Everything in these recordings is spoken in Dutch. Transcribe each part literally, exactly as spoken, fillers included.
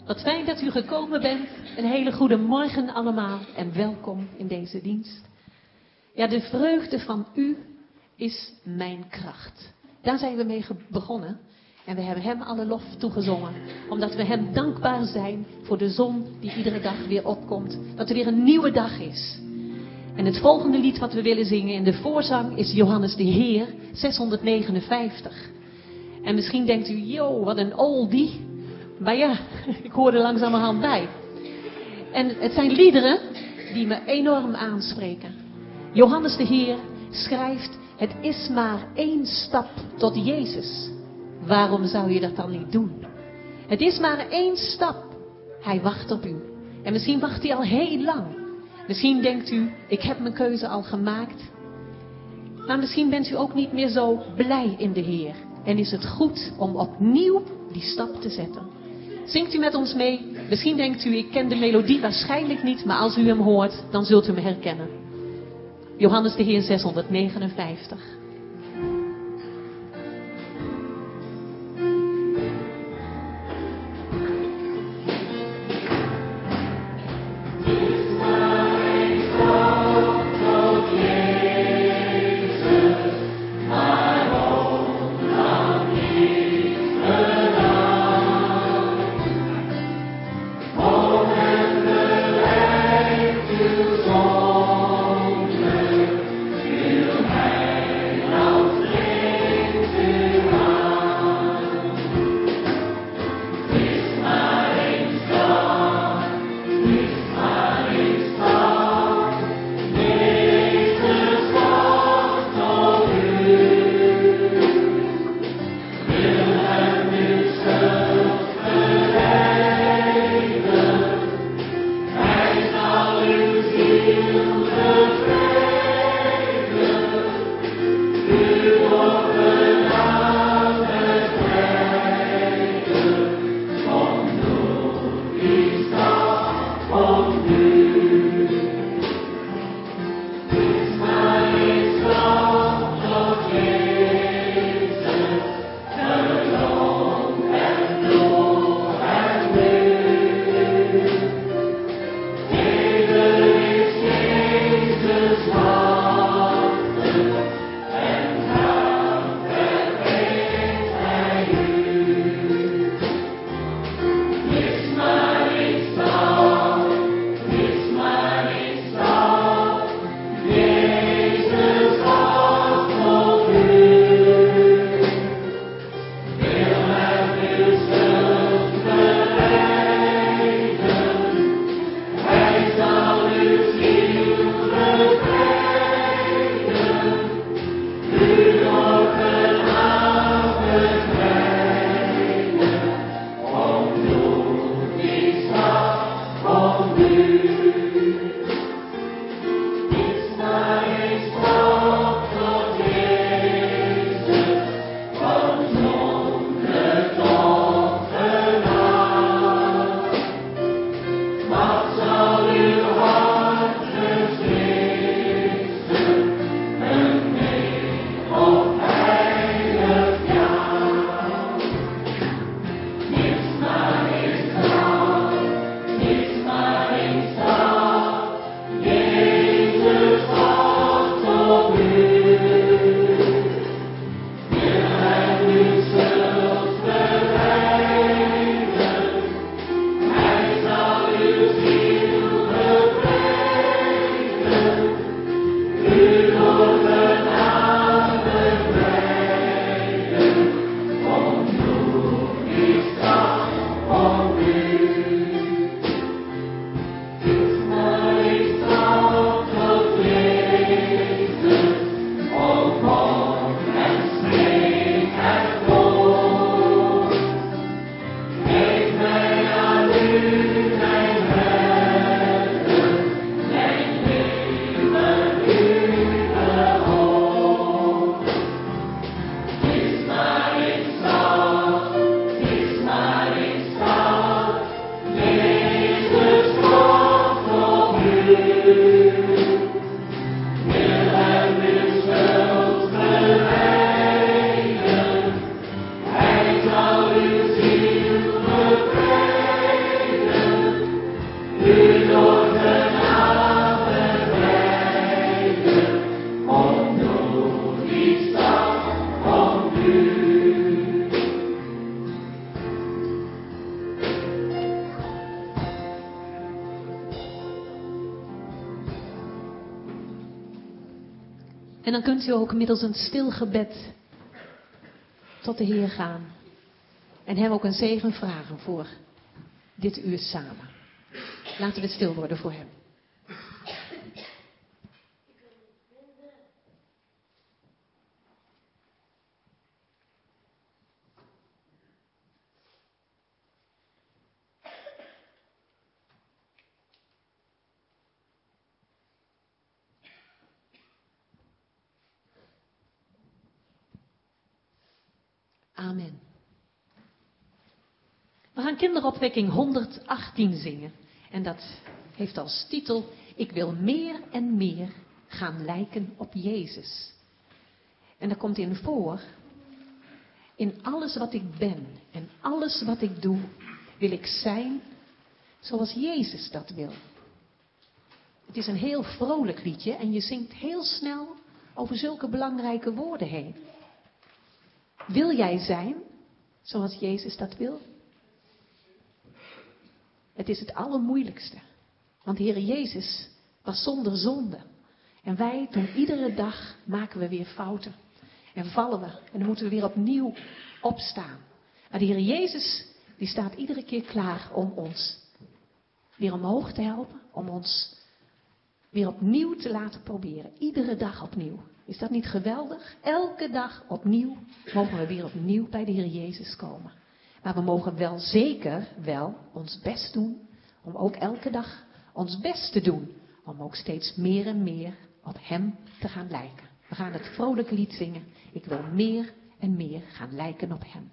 Wat fijn dat u gekomen bent. Een hele goede morgen allemaal en welkom in deze dienst. Ja, de vreugde van u is mijn kracht. Daar zijn we mee begonnen. En we hebben hem alle lof toegezongen. Omdat we hem dankbaar zijn voor de zon die iedere dag weer opkomt. Dat er weer een nieuwe dag is. En het volgende lied wat we willen zingen in de voorzang is Johannes de Heer, zeshonderdnegenenvijftig. En misschien denkt u, yo, wat een oldie. Maar ja, ik hoor er langzamerhand bij. En het zijn liederen die me enorm aanspreken. Johannes de Heer schrijft, het is maar één stap tot Jezus. Waarom zou je dat dan niet doen? Het is maar één stap. Hij wacht op u. En misschien wacht hij al heel lang. Misschien denkt u, ik heb mijn keuze al gemaakt. Maar misschien bent u ook niet meer zo blij in de Heer. En is het goed om opnieuw die stap te zetten. Zingt u met ons mee? Misschien denkt u, ik ken de melodie waarschijnlijk niet. Maar als u hem hoort, dan zult u hem herkennen. Johannes de Heer zeshonderdnegenenvijftig. Song, you En dan kunt u ook middels een stil gebed tot de Heer gaan. En hem ook een zegen vragen voor dit uur samen. Laten we stil worden voor hem. Amen. We gaan kinderopwekking honderdachttien zingen. En dat heeft als titel: Ik wil meer en meer gaan lijken op Jezus. En daar komt in voor: in alles wat ik ben en alles wat ik doe, wil ik zijn zoals Jezus dat wil. Het is een heel vrolijk liedje en je zingt heel snel over zulke belangrijke woorden heen. Wil jij zijn zoals Jezus dat wil? Het is het allermoeilijkste. Want de Heer Jezus was zonder zonde. En wij doen iedere dag, maken we weer fouten. En vallen we. En dan moeten we weer opnieuw opstaan. Maar de Heer Jezus, die staat iedere keer klaar om ons weer omhoog te helpen. Om ons weer opnieuw te laten proberen. Iedere dag opnieuw. Is dat niet geweldig? Elke dag opnieuw mogen we weer opnieuw bij de Heer Jezus komen. Maar we mogen wel zeker wel ons best doen om ook elke dag ons best te doen. Om ook steeds meer en meer op Hem te gaan lijken. We gaan het vrolijke lied zingen. Ik wil meer en meer gaan lijken op Hem.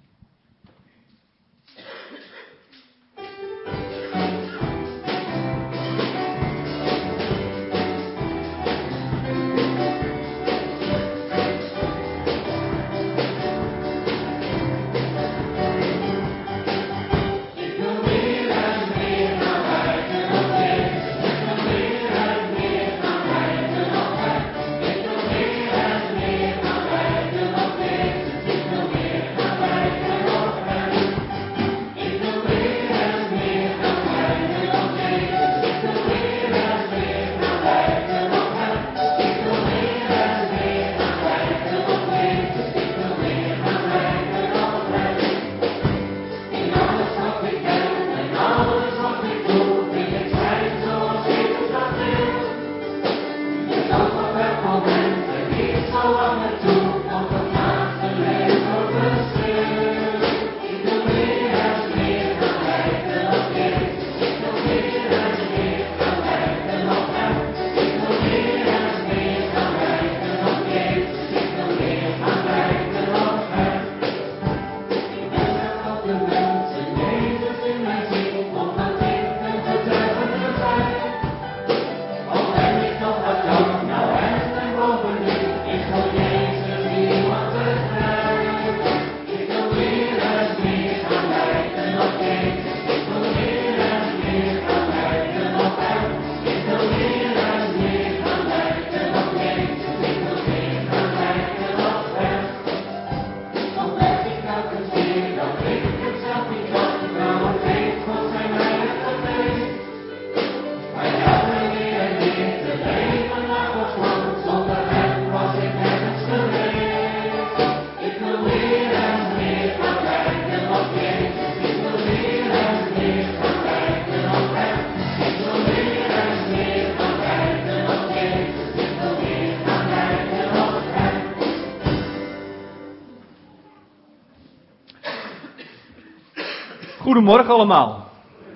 Goedemorgen allemaal.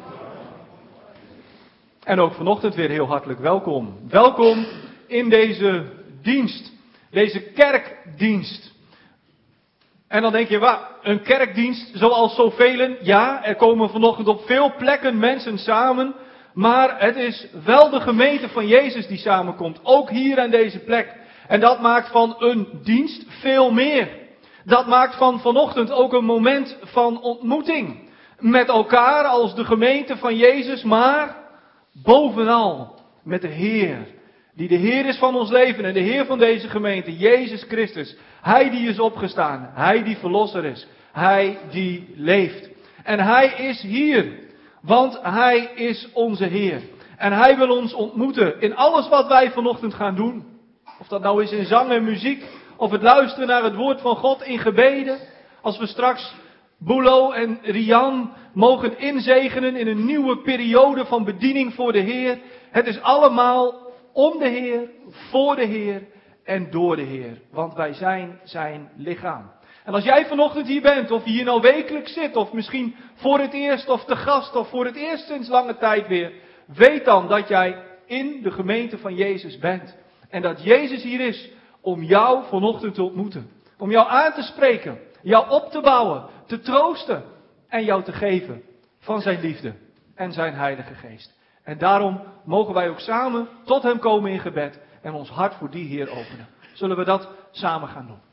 En ook vanochtend weer heel hartelijk welkom. Welkom in deze dienst, deze kerkdienst. En dan denk je, wat, een kerkdienst zoals zoveel? Ja, er komen vanochtend op veel plekken mensen samen. Maar het is wel de gemeente van Jezus die samenkomt, ook hier aan deze plek. En dat maakt van een dienst veel meer. Dat maakt van vanochtend ook een moment van ontmoeting. Met elkaar als de gemeente van Jezus, maar bovenal met de Heer. Die de Heer is van ons leven en de Heer van deze gemeente, Jezus Christus. Hij die is opgestaan, Hij die verlosser is, Hij die leeft. En Hij is hier, want Hij is onze Heer. En Hij wil ons ontmoeten in alles wat wij vanochtend gaan doen. Of Of dat nou is in zang en muziek, of het luisteren naar het woord van God in gebeden. Als we straks Boelo en Rian mogen inzegenen in een nieuwe periode van bediening voor de Heer. Het is allemaal om de Heer, voor de Heer en door de Heer. Want wij zijn zijn lichaam. En als jij vanochtend hier bent, of je hier nou wekelijks zit, of misschien voor het eerst of te gast, of voor het eerst sinds lange tijd weer. Weet dan dat jij in de gemeente van Jezus bent. En dat Jezus hier is om jou vanochtend te ontmoeten. Om jou aan te spreken, jou op te bouwen, te troosten en jou te geven van zijn liefde en zijn Heilige Geest. En daarom mogen wij ook samen tot hem komen in gebed en ons hart voor die Heer openen. Zullen we dat samen gaan doen?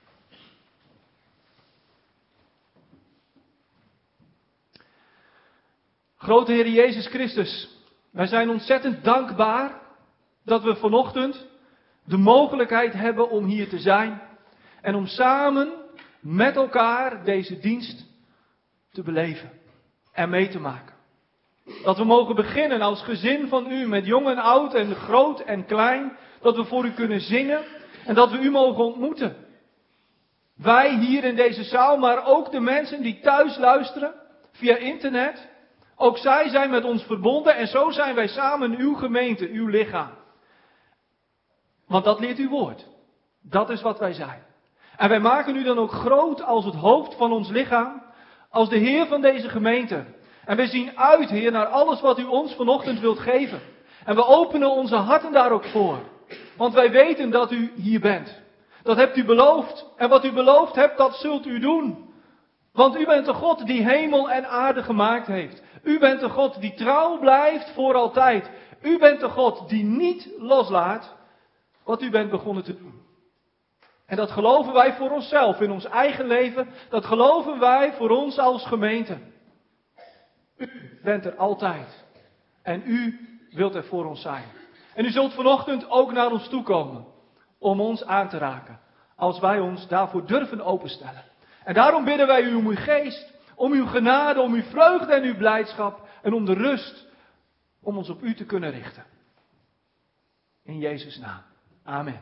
Grote Heer Jezus Christus, wij zijn ontzettend dankbaar dat we vanochtend de mogelijkheid hebben om hier te zijn en om samen met elkaar deze dienst te beleven en mee te maken. Dat we mogen beginnen als gezin van u met jong en oud en groot en klein, dat we voor u kunnen zingen en dat we u mogen ontmoeten. Wij hier in deze zaal, maar ook de mensen die thuis luisteren via internet. Ook zij zijn met ons verbonden en zo zijn wij samen uw gemeente, uw lichaam. Want dat leert uw woord. Dat is wat wij zijn. En wij maken u dan ook groot als het hoofd van ons lichaam, als de Heer van deze gemeente. En wij zien uit, Heer, naar alles wat u ons vanochtend wilt geven. En we openen onze harten daar ook voor. Want wij weten dat u hier bent. Dat hebt u beloofd. En wat u beloofd hebt, dat zult u doen. Want u bent de God die hemel en aarde gemaakt heeft. U bent de God die trouw blijft voor altijd. U bent de God die niet loslaat wat u bent begonnen te doen. En dat geloven wij voor onszelf, in ons eigen leven. Dat geloven wij voor ons als gemeente. U bent er altijd. En u wilt er voor ons zijn. En u zult vanochtend ook naar ons toe komen. Om ons aan te raken. Als wij ons daarvoor durven openstellen. En daarom bidden wij u om uw geest. Om uw genade, om uw vreugde en uw blijdschap. En om de rust. Om ons op u te kunnen richten. In Jezus' naam. Amen.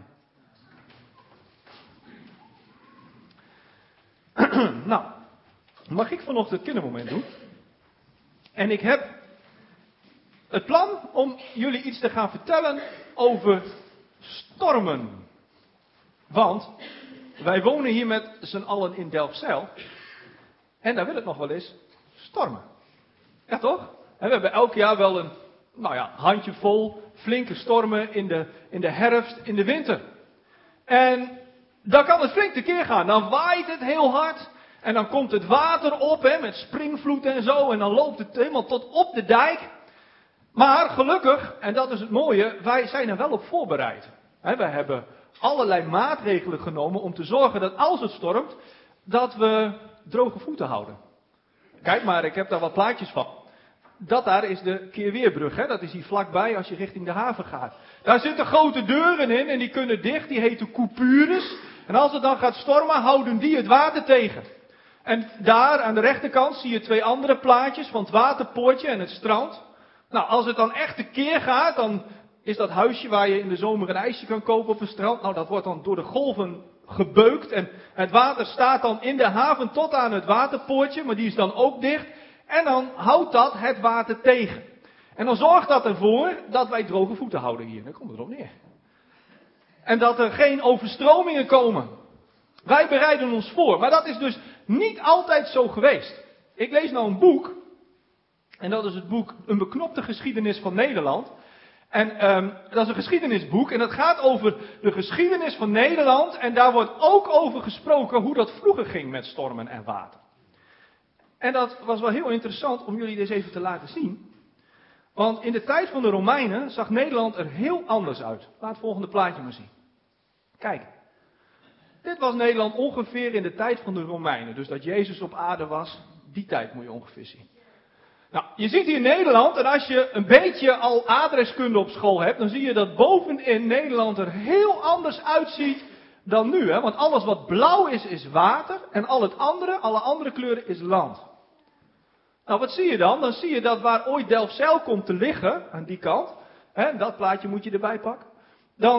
Nou, mag ik vanochtend het kindermoment doen? En ik heb het plan om jullie iets te gaan vertellen over stormen. Want wij wonen hier met z'n allen in Delfzijl. En daar wil het nog wel eens stormen. Ja toch? En we hebben elk jaar wel een, nou ja, handjevol flinke stormen in de, in de herfst, in de winter. En dan kan het flink tekeer gaan. Dan waait het heel hard. En dan komt het water op, hè, met springvloed en zo. En dan loopt het helemaal tot op de dijk. Maar gelukkig, en dat is het mooie, wij zijn er wel op voorbereid. Hè, wij hebben allerlei maatregelen genomen om te zorgen dat als het stormt, dat we droge voeten houden. Kijk maar, ik heb daar wat plaatjes van. Dat daar is de Keerweerbrug, hè? Dat is hier vlakbij als je richting de haven gaat. Daar zitten grote deuren in en die kunnen dicht, die heten coupures. En als het dan gaat stormen, houden die het water tegen. En daar aan de rechterkant zie je twee andere plaatjes van het waterpoortje en het strand. Nou, als het dan echt tekeer gaat, dan is dat huisje waar je in de zomer een ijsje kan kopen op een strand. Nou, dat wordt dan door de golven gebeukt en het water staat dan in de haven tot aan het waterpoortje, maar die is dan ook dicht. En dan houdt dat het water tegen. En dan zorgt dat ervoor dat wij droge voeten houden hier. Daar komt het erop neer. En dat er geen overstromingen komen. Wij bereiden ons voor. Maar dat is dus niet altijd zo geweest. Ik lees nou een boek. En dat is het boek Een beknopte geschiedenis van Nederland. En um, dat is een geschiedenisboek. En dat gaat over de geschiedenis van Nederland. En daar wordt ook over gesproken hoe dat vroeger ging met stormen en water. En dat was wel heel interessant om jullie dit even te laten zien. Want in de tijd van de Romeinen zag Nederland er heel anders uit. Laat het volgende plaatje maar zien. Kijk. Dit was Nederland ongeveer in de tijd van de Romeinen. Dus dat Jezus op aarde was, die tijd moet je ongeveer zien. Nou, je ziet hier Nederland en als je een beetje al adreskunde op school hebt, dan zie je dat bovenin Nederland er heel anders uitziet dan nu. Hè? Want alles wat blauw is, is water en al het andere, alle andere kleuren is land. Nou, wat zie je dan? Dan zie je dat waar ooit Delfzijl komt te liggen, aan die kant, hè, dat plaatje moet je erbij pakken. Dan, uh,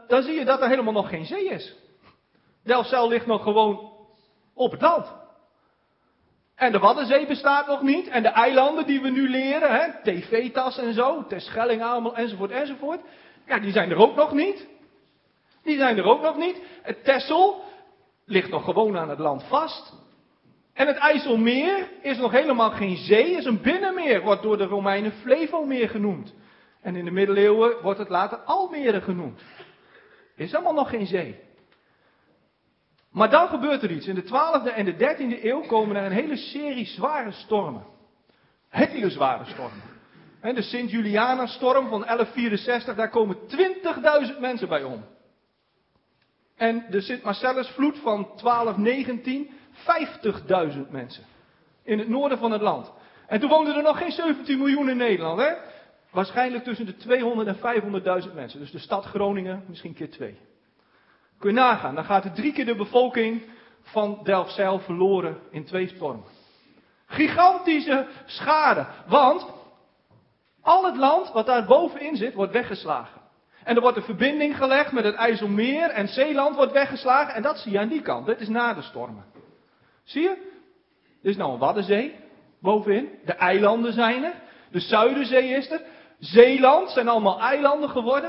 dan zie je dat er helemaal nog geen zee is. Delfzijl ligt nog gewoon op het land. En de Waddenzee bestaat nog niet. En de eilanden die we nu leren, hè, T-Vetas en zo, Terschelling, Amel, enzovoort, enzovoort. Ja, die zijn er ook nog niet. Die zijn er ook nog niet. Het Texel ligt nog gewoon aan het land vast. En het IJsselmeer is nog helemaal geen zee, is een binnenmeer. Wordt door de Romeinen Flevomeer genoemd. En in de middeleeuwen wordt het later Almere genoemd. Is allemaal nog geen zee. Maar dan gebeurt er iets. In de twaalfde en de dertiende eeuw komen er een hele serie zware stormen. Hele zware stormen. En de Sint-Juliana-storm van elf vierenzestig, daar komen twintigduizend mensen bij om. En de Sint-Marcellus-vloed van twaalf negentien, vijftigduizend mensen. In het noorden van het land. En toen woonden er nog geen zeventien miljoen in Nederland, hè? Waarschijnlijk tussen de tweehonderd en vijfhonderdduizend mensen. Dus de stad Groningen misschien keer twee. Kun je nagaan, dan gaat er drie keer de bevolking van Delfzijl verloren in twee stormen. Gigantische schade, want al het land wat daar bovenin zit wordt weggeslagen. En er wordt een verbinding gelegd met het IJsselmeer en Zeeland wordt weggeslagen. En dat zie je aan die kant, dit is na de stormen. Zie je? Er is nou een Waddenzee bovenin, de eilanden zijn er, de Zuiderzee is er, Zeeland zijn allemaal eilanden geworden.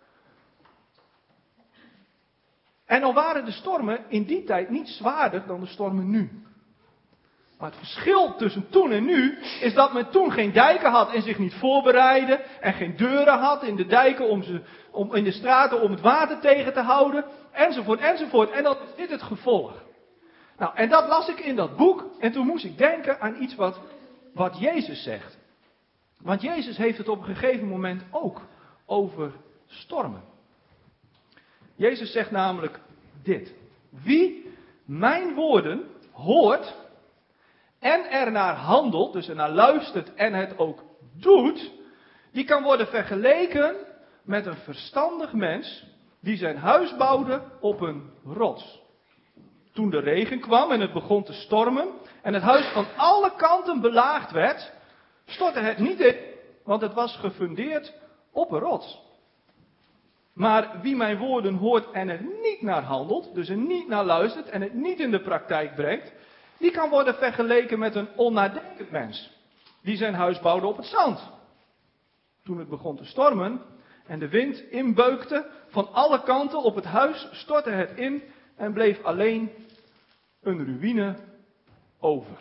En al waren de stormen in die tijd niet zwaarder dan de stormen nu. Maar het verschil tussen toen en nu is dat men toen geen dijken had en zich niet voorbereidde. En geen deuren had in de dijken om ze, om, in de straten om het water tegen te houden. Enzovoort, enzovoort. En dat is dit het gevolg. Nou, en dat las ik in dat boek. En toen moest ik denken aan iets wat, wat Jezus zegt. Want Jezus heeft het op een gegeven moment ook over stormen. Jezus zegt namelijk dit. Wie mijn woorden hoort en ernaar handelt, dus ernaar luistert en het ook doet, die kan worden vergeleken met een verstandig mens die zijn huis bouwde op een rots. Toen de regen kwam en het begon te stormen en het huis van alle kanten belaagd werd, stortte het niet in, want het was gefundeerd op een rots. Maar wie mijn woorden hoort en er niet naar handelt, dus er niet naar luistert en het niet in de praktijk brengt, die kan worden vergeleken met een onnadenkend mens, die zijn huis bouwde op het zand. Toen het begon te stormen en de wind inbeukte van alle kanten op het huis, stortte het in en bleef alleen een ruïne over.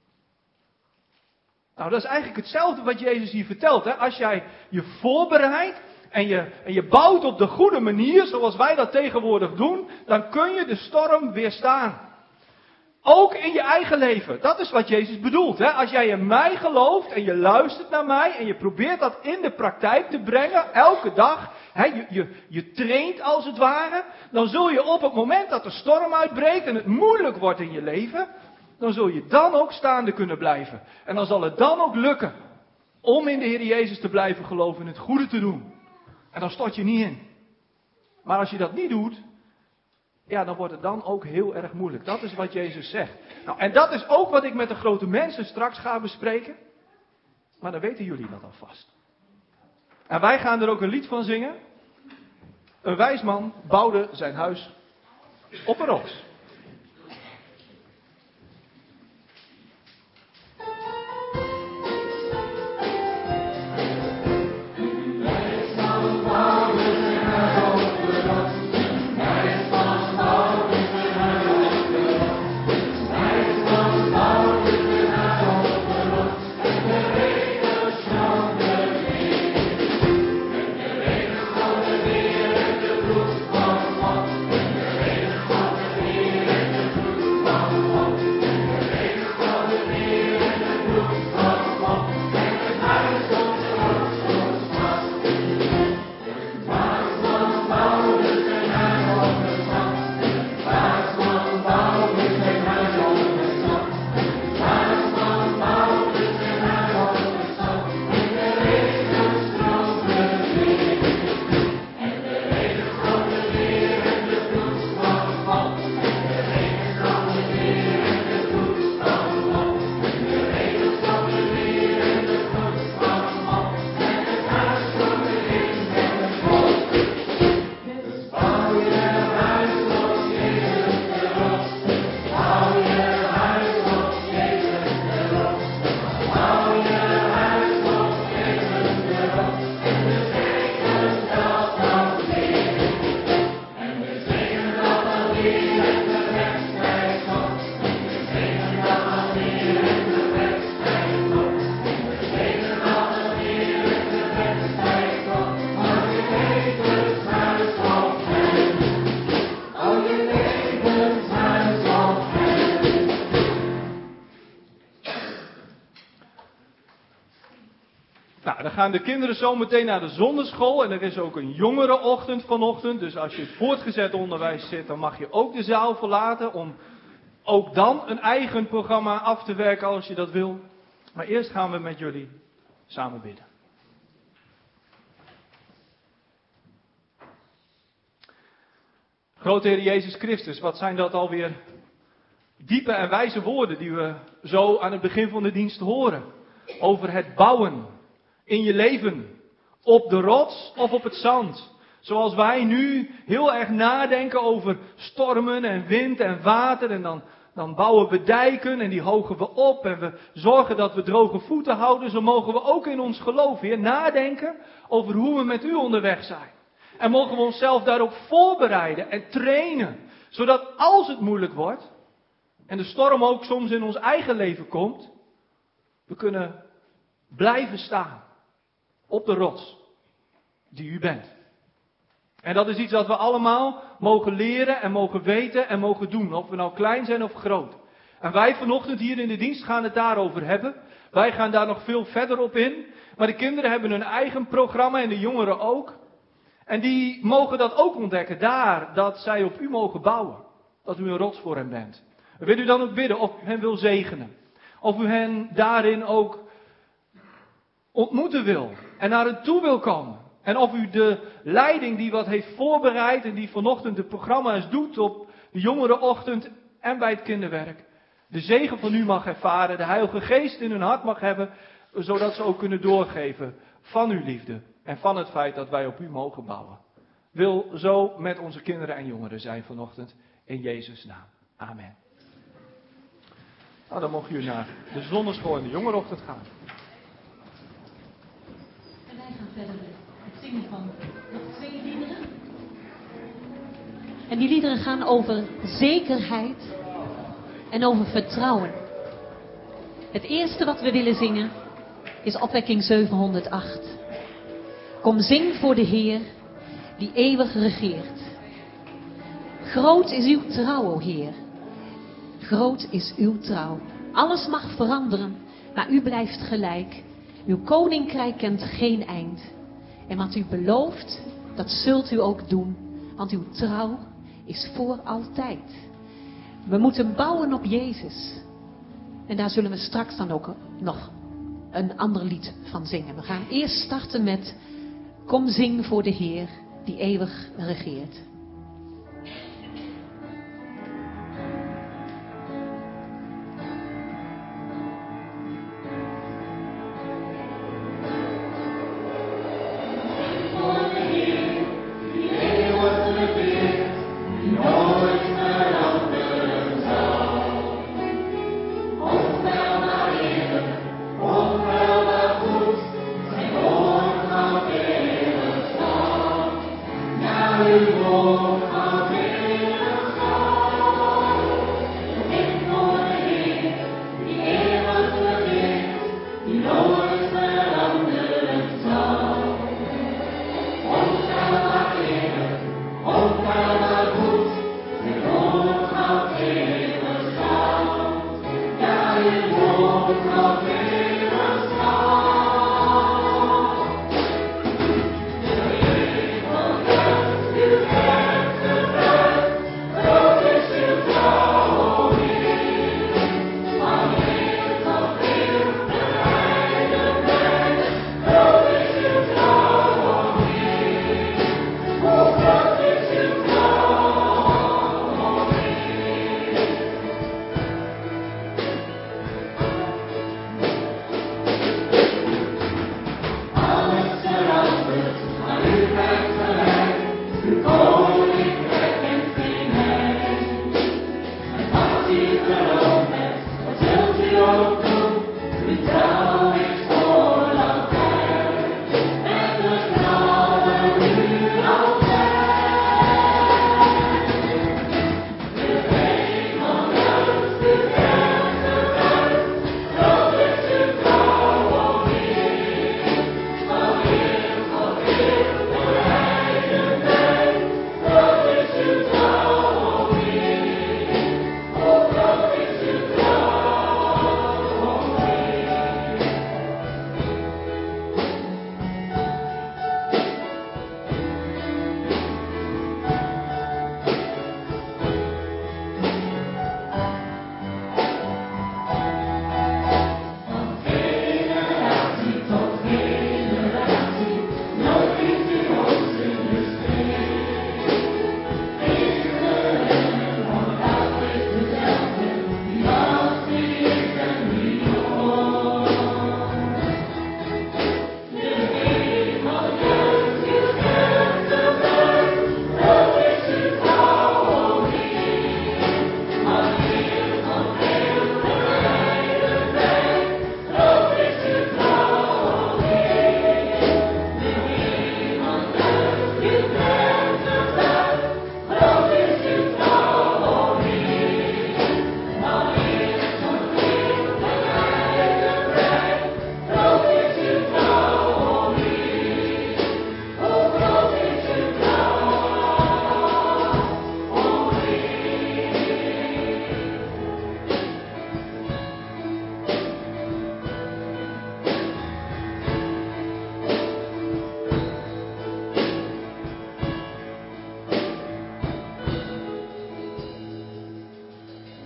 Nou, dat is eigenlijk hetzelfde wat Jezus hier vertelt. Hè? Als jij je voorbereidt en je, en je bouwt op de goede manier, zoals wij dat tegenwoordig doen, dan kun je de storm weerstaan. Ook in je eigen leven. Dat is wat Jezus bedoelt. Hè? Als jij in mij gelooft en je luistert naar mij en je probeert dat in de praktijk te brengen, elke dag, hè, je, je, je traint als het ware, dan zul je op het moment dat de storm uitbreekt en het moeilijk wordt in je leven, dan zul je dan ook staande kunnen blijven. En dan zal het dan ook lukken om in de Heer Jezus te blijven geloven en het goede te doen. En dan stort je niet in. Maar als je dat niet doet, ja, dan wordt het dan ook heel erg moeilijk. Dat is wat Jezus zegt. Nou, en dat is ook wat ik met de grote mensen straks ga bespreken. Maar dan weten jullie dat alvast. En wij gaan er ook een lied van zingen. Een wijs man bouwde zijn huis op een rots. Weer gaan de kinderen zo meteen naar de zonderschool. En er is ook een jongerenochtend vanochtend. Dus als je in het voortgezet onderwijs zit, dan mag je ook de zaal verlaten. Om ook dan een eigen programma af te werken als je dat wil. Maar eerst gaan we met jullie samen bidden. Grote Heer Jezus Christus, wat zijn dat alweer diepe en wijze woorden die we zo aan het begin van de dienst horen. Over het bouwen in je leven, op de rots of op het zand. Zoals wij nu heel erg nadenken over stormen en wind en water. En dan, dan bouwen we dijken en die hogen we op. En we zorgen dat we droge voeten houden. Zo mogen we ook in ons geloof weer nadenken over hoe we met u onderweg zijn. En mogen we onszelf daarop voorbereiden en trainen. Zodat als het moeilijk wordt, en de storm ook soms in ons eigen leven komt, we kunnen blijven staan op de rots die u bent. En dat is iets dat we allemaal mogen leren en mogen weten en mogen doen. Of we nou klein zijn of groot. En wij vanochtend hier in de dienst gaan het daarover hebben. Wij gaan daar nog veel verder op in. Maar de kinderen hebben hun eigen programma en de jongeren ook. En die mogen dat ook ontdekken daar, dat zij op u mogen bouwen. Dat u een rots voor hen bent. Wil u dan ook bidden of u hen wil zegenen. Of u hen daarin ook ontmoeten wil. En naar hen toe wil komen. En of u de leiding die wat heeft voorbereid en die vanochtend de programma's doet op de jongerenochtend en bij het kinderwerk. De zegen van u mag ervaren, de Heilige Geest in hun hart mag hebben. Zodat ze ook kunnen doorgeven van uw liefde. En van het feit dat wij op u mogen bouwen. Wil zo met onze kinderen en jongeren zijn vanochtend. In Jezus' naam. Amen. Nou, dan mogen jullie naar de zonneschool en de jongerenochtend gaan. En wij gaan verder met het zingen van nog twee liederen. En die liederen gaan over zekerheid en over vertrouwen. Het eerste wat we willen zingen is opwekking zevenhonderdacht. Kom zing voor de Heer die eeuwig regeert. Groot is uw trouw, o Heer. Groot is uw trouw. Alles mag veranderen, maar u blijft gelijk. Uw koninkrijk kent geen eind. En wat u belooft, dat zult u ook doen. Want uw trouw is voor altijd. We moeten bouwen op Jezus. En daar zullen we straks dan ook nog een ander lied van zingen. We gaan eerst starten met Kom zing voor de Heer die eeuwig regeert. Lord.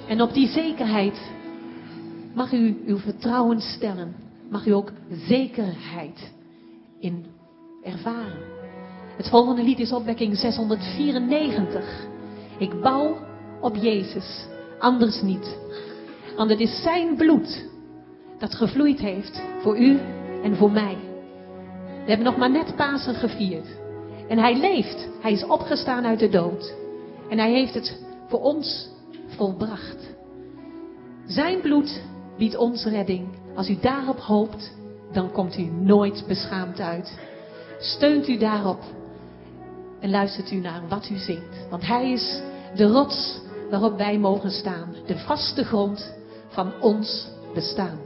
En op die zekerheid mag u uw vertrouwen stellen. Mag u ook zekerheid in ervaren. Het volgende lied is opwekking zeshonderdvierennegentig. Ik bouw op Jezus, anders niet. Want het is zijn bloed dat gevloeid heeft voor u en voor mij. We hebben nog maar net Pasen gevierd. En hij leeft. Hij is opgestaan uit de dood. En hij heeft het voor ons volbracht. Zijn bloed biedt ons redding. Als u daarop hoopt, dan komt u nooit beschaamd uit. Steunt u daarop en luistert u naar wat u zingt. Want hij is de rots waarop wij mogen staan. De vaste grond van ons bestaan.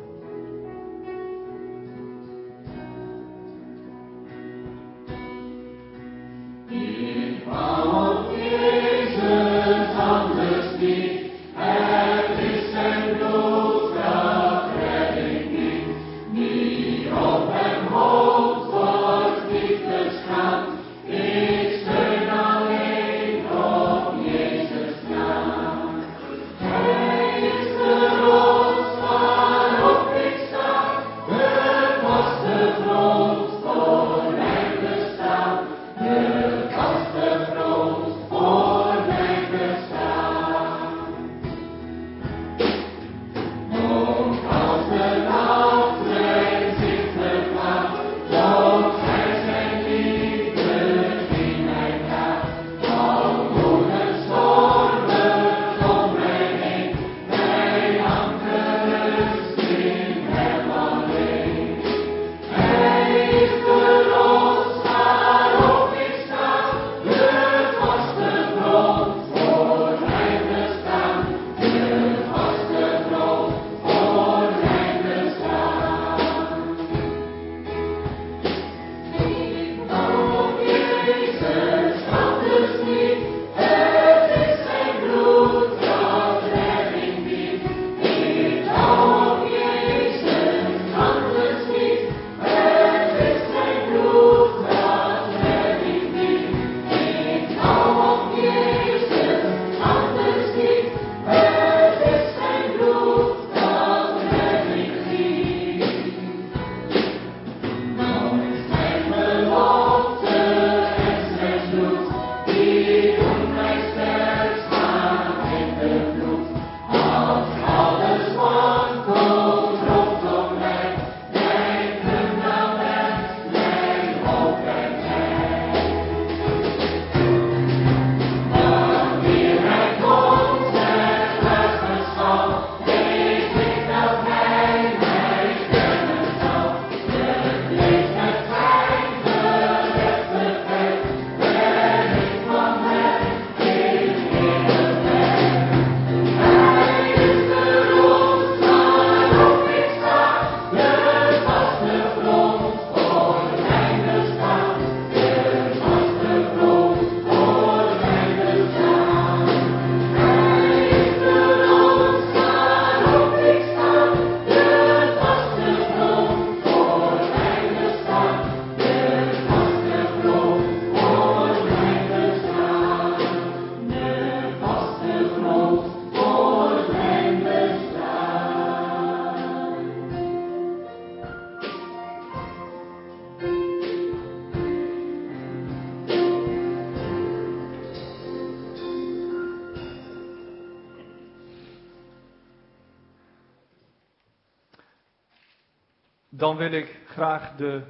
Dan wil ik graag de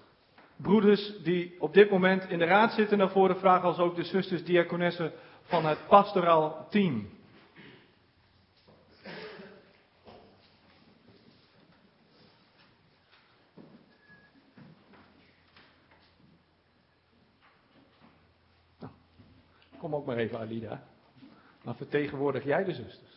broeders die op dit moment in de raad zitten naar voren vragen, als ook de zusters diakonessen van het pastoraal team. Nou, kom ook maar even, Alida. Dan vertegenwoordig jij de zusters.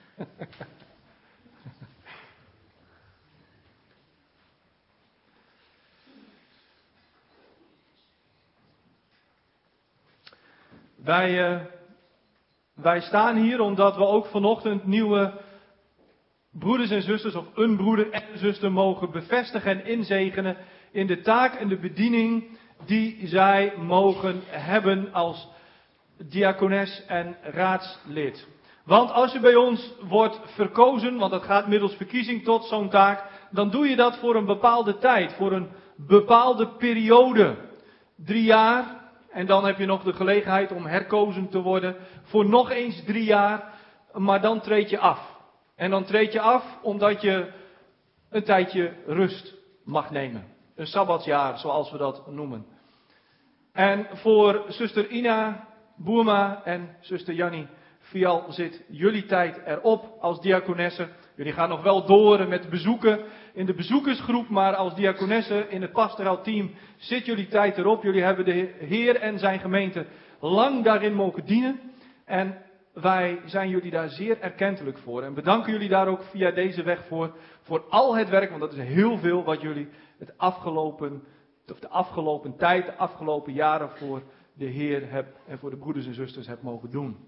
Wij, uh, wij staan hier omdat we ook vanochtend nieuwe broeders en zusters, of een broeder en een zuster, mogen bevestigen en inzegenen in de taak en de bediening die zij mogen hebben als diakones en raadslid. Want als je bij ons wordt verkozen, want dat gaat middels verkiezing tot zo'n taak, dan doe je dat voor een bepaalde tijd, voor een bepaalde periode. Drie jaar, en dan heb je nog de gelegenheid om herkozen te worden voor nog eens drie jaar, maar dan treed je af. En dan treed je af omdat je een tijdje rust mag nemen. Een sabbatsjaar, zoals we dat noemen. En voor zuster Ina Boerma en zuster Jannie Fial zit jullie tijd erop als diakonessen. Jullie gaan nog wel door met bezoeken in de bezoekersgroep, maar als diakonessen in het pastoraal team zit jullie tijd erop. Jullie hebben de Heer en zijn gemeente lang daarin mogen dienen. En wij zijn jullie daar zeer erkentelijk voor. En bedanken jullie daar ook via deze weg voor, voor al het werk, want dat is heel veel wat jullie het afgelopen, of de afgelopen tijd, de afgelopen jaren voor de Heer hebt en voor de broeders en zusters hebt mogen doen.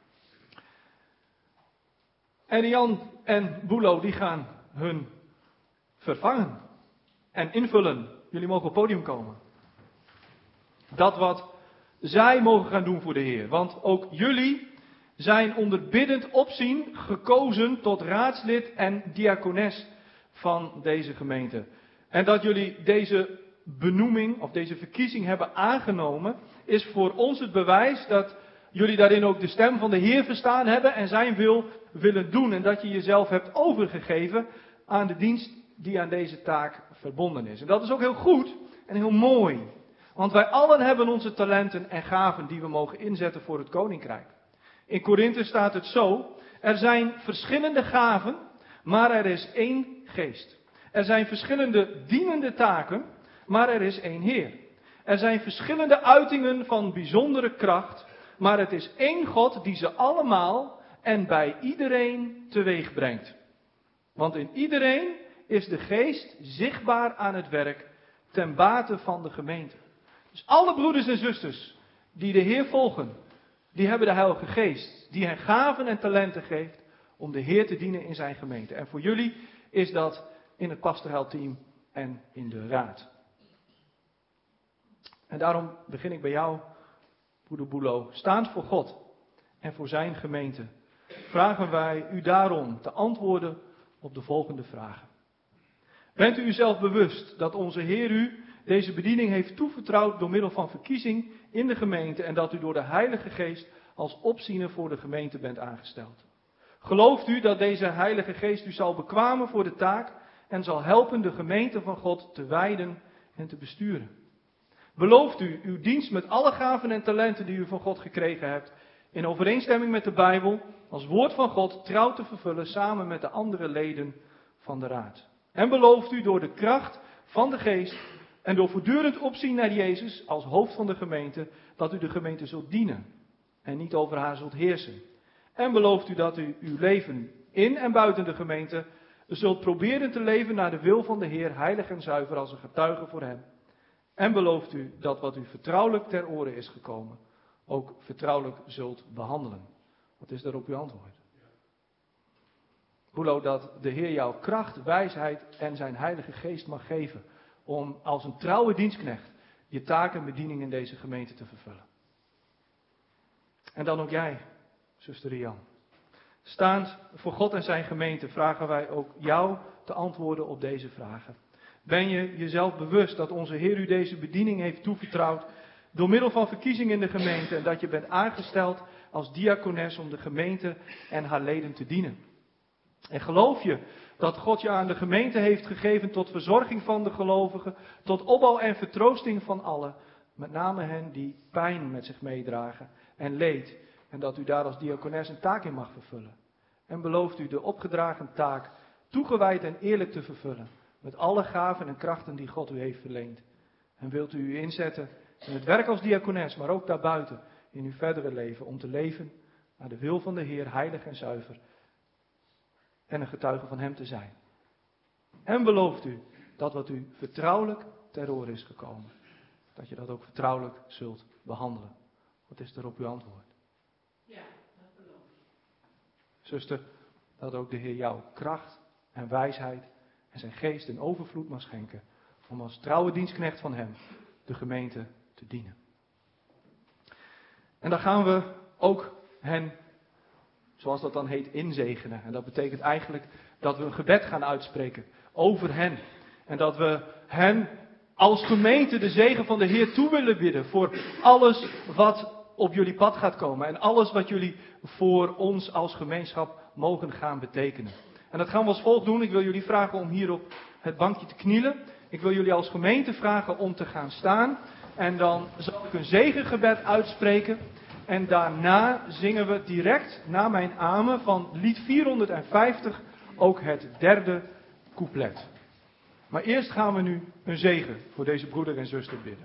En Jan en Boelo die gaan hun vervangen en invullen. Jullie mogen op het podium komen. Dat wat zij mogen gaan doen voor de Heer. Want ook jullie zijn onder biddend opzien gekozen tot raadslid en diakones van deze gemeente. En dat jullie deze benoeming of deze verkiezing hebben aangenomen, is voor ons het bewijs dat jullie daarin ook de stem van de Heer verstaan hebben en zijn wil willen doen. En dat je jezelf hebt overgegeven aan de dienst die aan deze taak verbonden is. En dat is ook heel goed en heel mooi. Want wij allen hebben onze talenten en gaven die we mogen inzetten voor het koninkrijk. In Korinthe staat het zo: er zijn verschillende gaven, maar er is één geest. Er zijn verschillende dienende taken, maar er is één Heer. Er zijn verschillende uitingen van bijzondere kracht, maar het is één God die ze allemaal en bij iedereen teweeg brengt. Want in iedereen is de geest zichtbaar aan het werk ten bate van de gemeente. Dus alle broeders en zusters die de Heer volgen, die hebben de Heilige Geest, die hen gaven en talenten geeft om de Heer te dienen in zijn gemeente. En voor jullie is dat in het pastoraal team en in de raad. En daarom begin ik bij jou, broeder Boelo. Staand voor God en voor zijn gemeente vragen wij u daarom te antwoorden op de volgende vragen. Bent u uzelf bewust dat onze Heer u deze bediening heeft toevertrouwd door middel van verkiezing in de gemeente en dat u door de Heilige Geest als opziener voor de gemeente bent aangesteld? Gelooft u dat deze Heilige Geest u zal bekwamen voor de taak en zal helpen de gemeente van God te wijden en te besturen? Belooft u uw dienst met alle gaven en talenten die u van God gekregen hebt, in overeenstemming met de Bijbel, als woord van God trouw te vervullen samen met de andere leden van de raad? En belooft u door de kracht van de Geest en door voortdurend opzien naar Jezus als hoofd van de gemeente, dat u de gemeente zult dienen en niet over haar zult heersen? En belooft u dat u uw leven in en buiten de gemeente zult proberen te leven naar de wil van de Heer, heilig en zuiver als een getuige voor hem? En belooft u dat wat u vertrouwelijk ter oren is gekomen, ook vertrouwelijk zult behandelen? Wat is daarop uw antwoord? Boelo, dat de Heer jou kracht, wijsheid en zijn Heilige Geest mag geven om als een trouwe dienstknecht je taak en bediening in deze gemeente te vervullen. En dan ook jij, zuster Rian. Staand voor God en zijn gemeente vragen wij ook jou te antwoorden op deze vragen. Ben je jezelf bewust dat onze Heer u deze bediening heeft toevertrouwd door middel van verkiezing in de gemeente en dat je bent aangesteld als diakones om de gemeente en haar leden te dienen? En geloof je dat God je aan de gemeente heeft gegeven tot verzorging van de gelovigen, tot opbouw en vertroosting van allen, met name hen die pijn met zich meedragen en leed, en dat u daar als diakones een taak in mag vervullen? En belooft u de opgedragen taak toegewijd en eerlijk te vervullen, met alle gaven en krachten die God u heeft verleend? En wilt u u inzetten in het werk als diakones, maar ook daarbuiten in uw verdere leven, om te leven naar de wil van de Heer, heilig en zuiver, en een getuige van hem te zijn? En belooft u dat wat u vertrouwelijk ter oren is gekomen, dat je dat ook vertrouwelijk zult behandelen? Wat is daarop uw antwoord? Ja, dat beloof ik. Zuster, dat ook de Heer jou kracht en wijsheid en zijn geest in overvloed mag schenken om als trouwe dienstknecht van hem de gemeente te dienen. En dan gaan we ook hen zoals dat dan heet, inzegenen. En dat betekent eigenlijk dat we een gebed gaan uitspreken over hen. En dat we hen als gemeente de zegen van de Heer toe willen bidden voor alles wat op jullie pad gaat komen. En alles wat jullie voor ons als gemeenschap mogen gaan betekenen. En dat gaan we als volgt doen. Ik wil jullie vragen om hier op het bankje te knielen. Ik wil jullie als gemeente vragen om te gaan staan. En dan zal ik een zegengebed uitspreken. En daarna zingen we direct na mijn amen van lied vierhonderdvijftig ook het derde couplet. Maar eerst gaan we nu een zegen voor deze broeder en zuster bidden.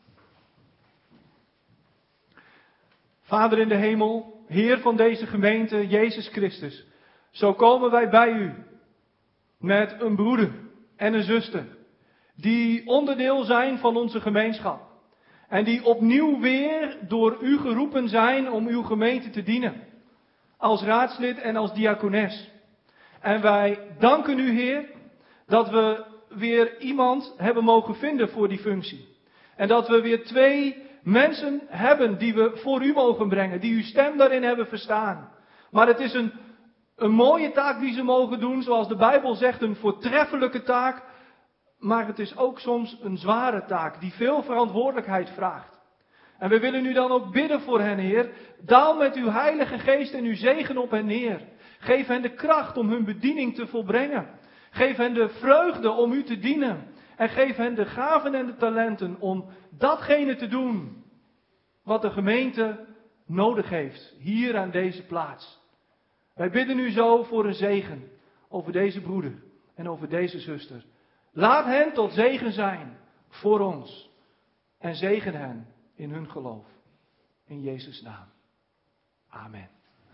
Vader in de hemel, Heer van deze gemeente, Jezus Christus. Zo komen wij bij u met een broeder en een zuster die onderdeel zijn van onze gemeenschap. En die opnieuw weer door u geroepen zijn om uw gemeente te dienen. Als raadslid en als diakones. En wij danken u, Heer, dat we weer iemand hebben mogen vinden voor die functie. En dat we weer twee mensen hebben die we voor u mogen brengen. Die uw stem daarin hebben verstaan. Maar het is een, een mooie taak die ze mogen doen. Zoals de Bijbel zegt, een voortreffelijke taak. Maar het is ook soms een zware taak die veel verantwoordelijkheid vraagt. En we willen nu dan ook bidden voor hen, Heer. Daal met uw Heilige Geest en uw zegen op hen neer. Geef hen de kracht om hun bediening te volbrengen. Geef hen de vreugde om u te dienen. En geef hen de gaven en de talenten om datgene te doen wat de gemeente nodig heeft, hier aan deze plaats. Wij bidden u zo voor een zegen over deze broeder en over deze zuster. Laat hen tot zegen zijn voor ons. En zegen hen in hun geloof. In Jezus' naam. Amen.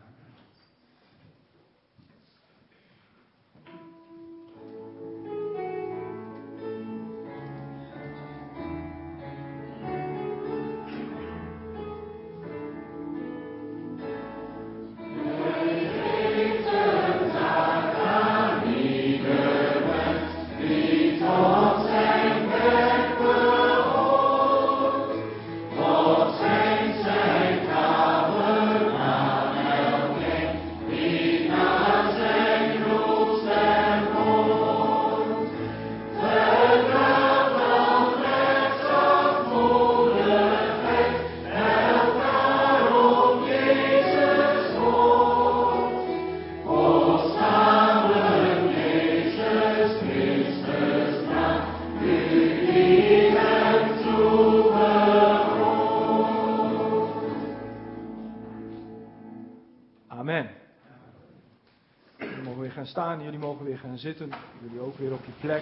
Staan, jullie mogen weer gaan zitten, jullie ook weer op je plek.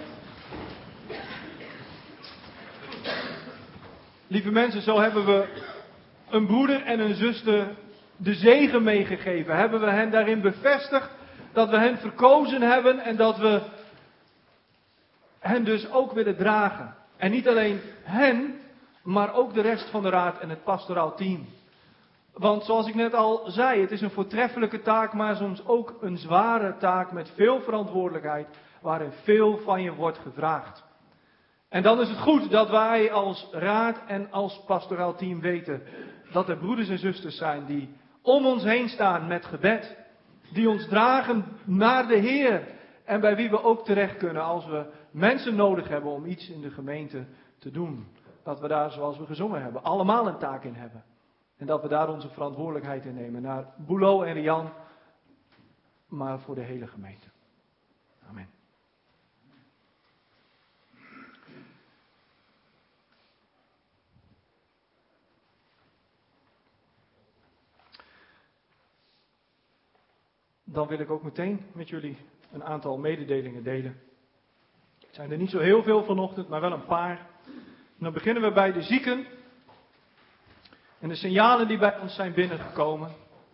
Lieve mensen, zo hebben we een broeder en een zuster de zegen meegegeven. Hebben we hen daarin bevestigd dat we hen verkozen hebben en dat we hen dus ook willen dragen. En niet alleen hen, maar ook de rest van de raad en het pastoraal team. Want zoals ik net al zei, het is een voortreffelijke taak, maar soms ook een zware taak met veel verantwoordelijkheid, waarin veel van je wordt gevraagd. En dan is het goed dat wij als raad en als pastoraal team weten dat er broeders en zusters zijn die om ons heen staan met gebed. Die ons dragen naar de Heer en bij wie we ook terecht kunnen als we mensen nodig hebben om iets in de gemeente te doen. Dat we daar, zoals we gezongen hebben, allemaal een taak in hebben. En dat we daar onze verantwoordelijkheid in nemen naar Boelo en Rian, maar voor de hele gemeente. Amen. Dan wil ik ook meteen met jullie een aantal mededelingen delen. Het zijn er niet zo heel veel vanochtend, maar wel een paar. En dan beginnen we bij de zieken. En de signalen die bij ons zijn binnengekomen.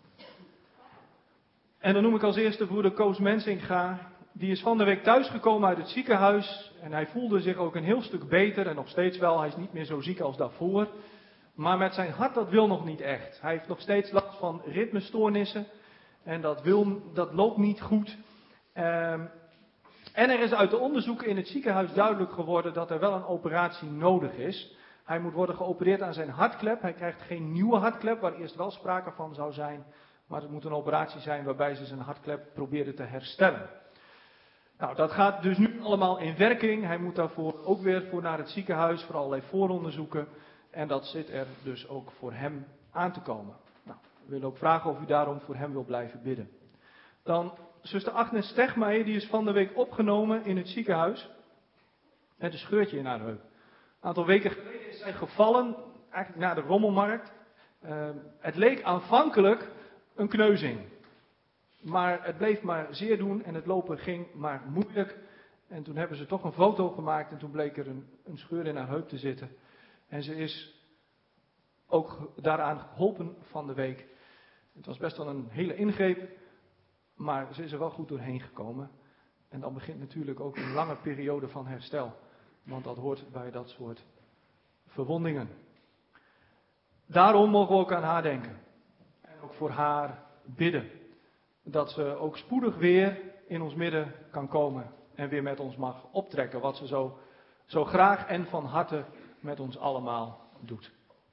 En dan noem ik als eerste broeder Koos Mensinga. Die is van de week thuisgekomen uit het ziekenhuis. En hij voelde zich ook een heel stuk beter. En nog steeds wel, hij is niet meer zo ziek als daarvoor. Maar met zijn hart, dat wil nog niet echt. Hij heeft nog steeds last van ritmestoornissen. En dat, wil, dat loopt niet goed. Um, en er is uit de onderzoeken in het ziekenhuis duidelijk geworden dat er wel een operatie nodig is. Hij moet worden geopereerd aan zijn hartklep. Hij krijgt geen nieuwe hartklep, waar eerst wel sprake van zou zijn. Maar het moet een operatie zijn waarbij ze zijn hartklep proberen te herstellen. Nou, dat gaat dus nu allemaal in werking. Hij moet daarvoor ook weer voor naar het ziekenhuis voor allerlei vooronderzoeken. En dat zit er dus ook voor hem aan te komen. Nou, we willen ook vragen of u daarom voor hem wil blijven bidden. Dan zuster Agnes Stegmeijer, die is van de week opgenomen in het ziekenhuis. Met een scheurtje in haar heup. Een aantal weken geleden is zij gevallen, eigenlijk na de rommelmarkt. Uh, het leek aanvankelijk een kneuzing. Maar het bleef maar zeer doen en het lopen ging maar moeilijk. En toen hebben ze toch een foto gemaakt en toen bleek er een, een scheur in haar heup te zitten. En ze is ook daaraan geholpen van de week. Het was best wel een hele ingreep, maar ze is er wel goed doorheen gekomen. En dan begint natuurlijk ook een lange periode van herstel. Want dat hoort bij dat soort verwondingen. Daarom mogen we ook aan haar denken. En ook voor haar bidden. Dat ze ook spoedig weer in ons midden kan komen. En weer met ons mag optrekken. Wat ze zo, zo graag en van harte met ons allemaal doet.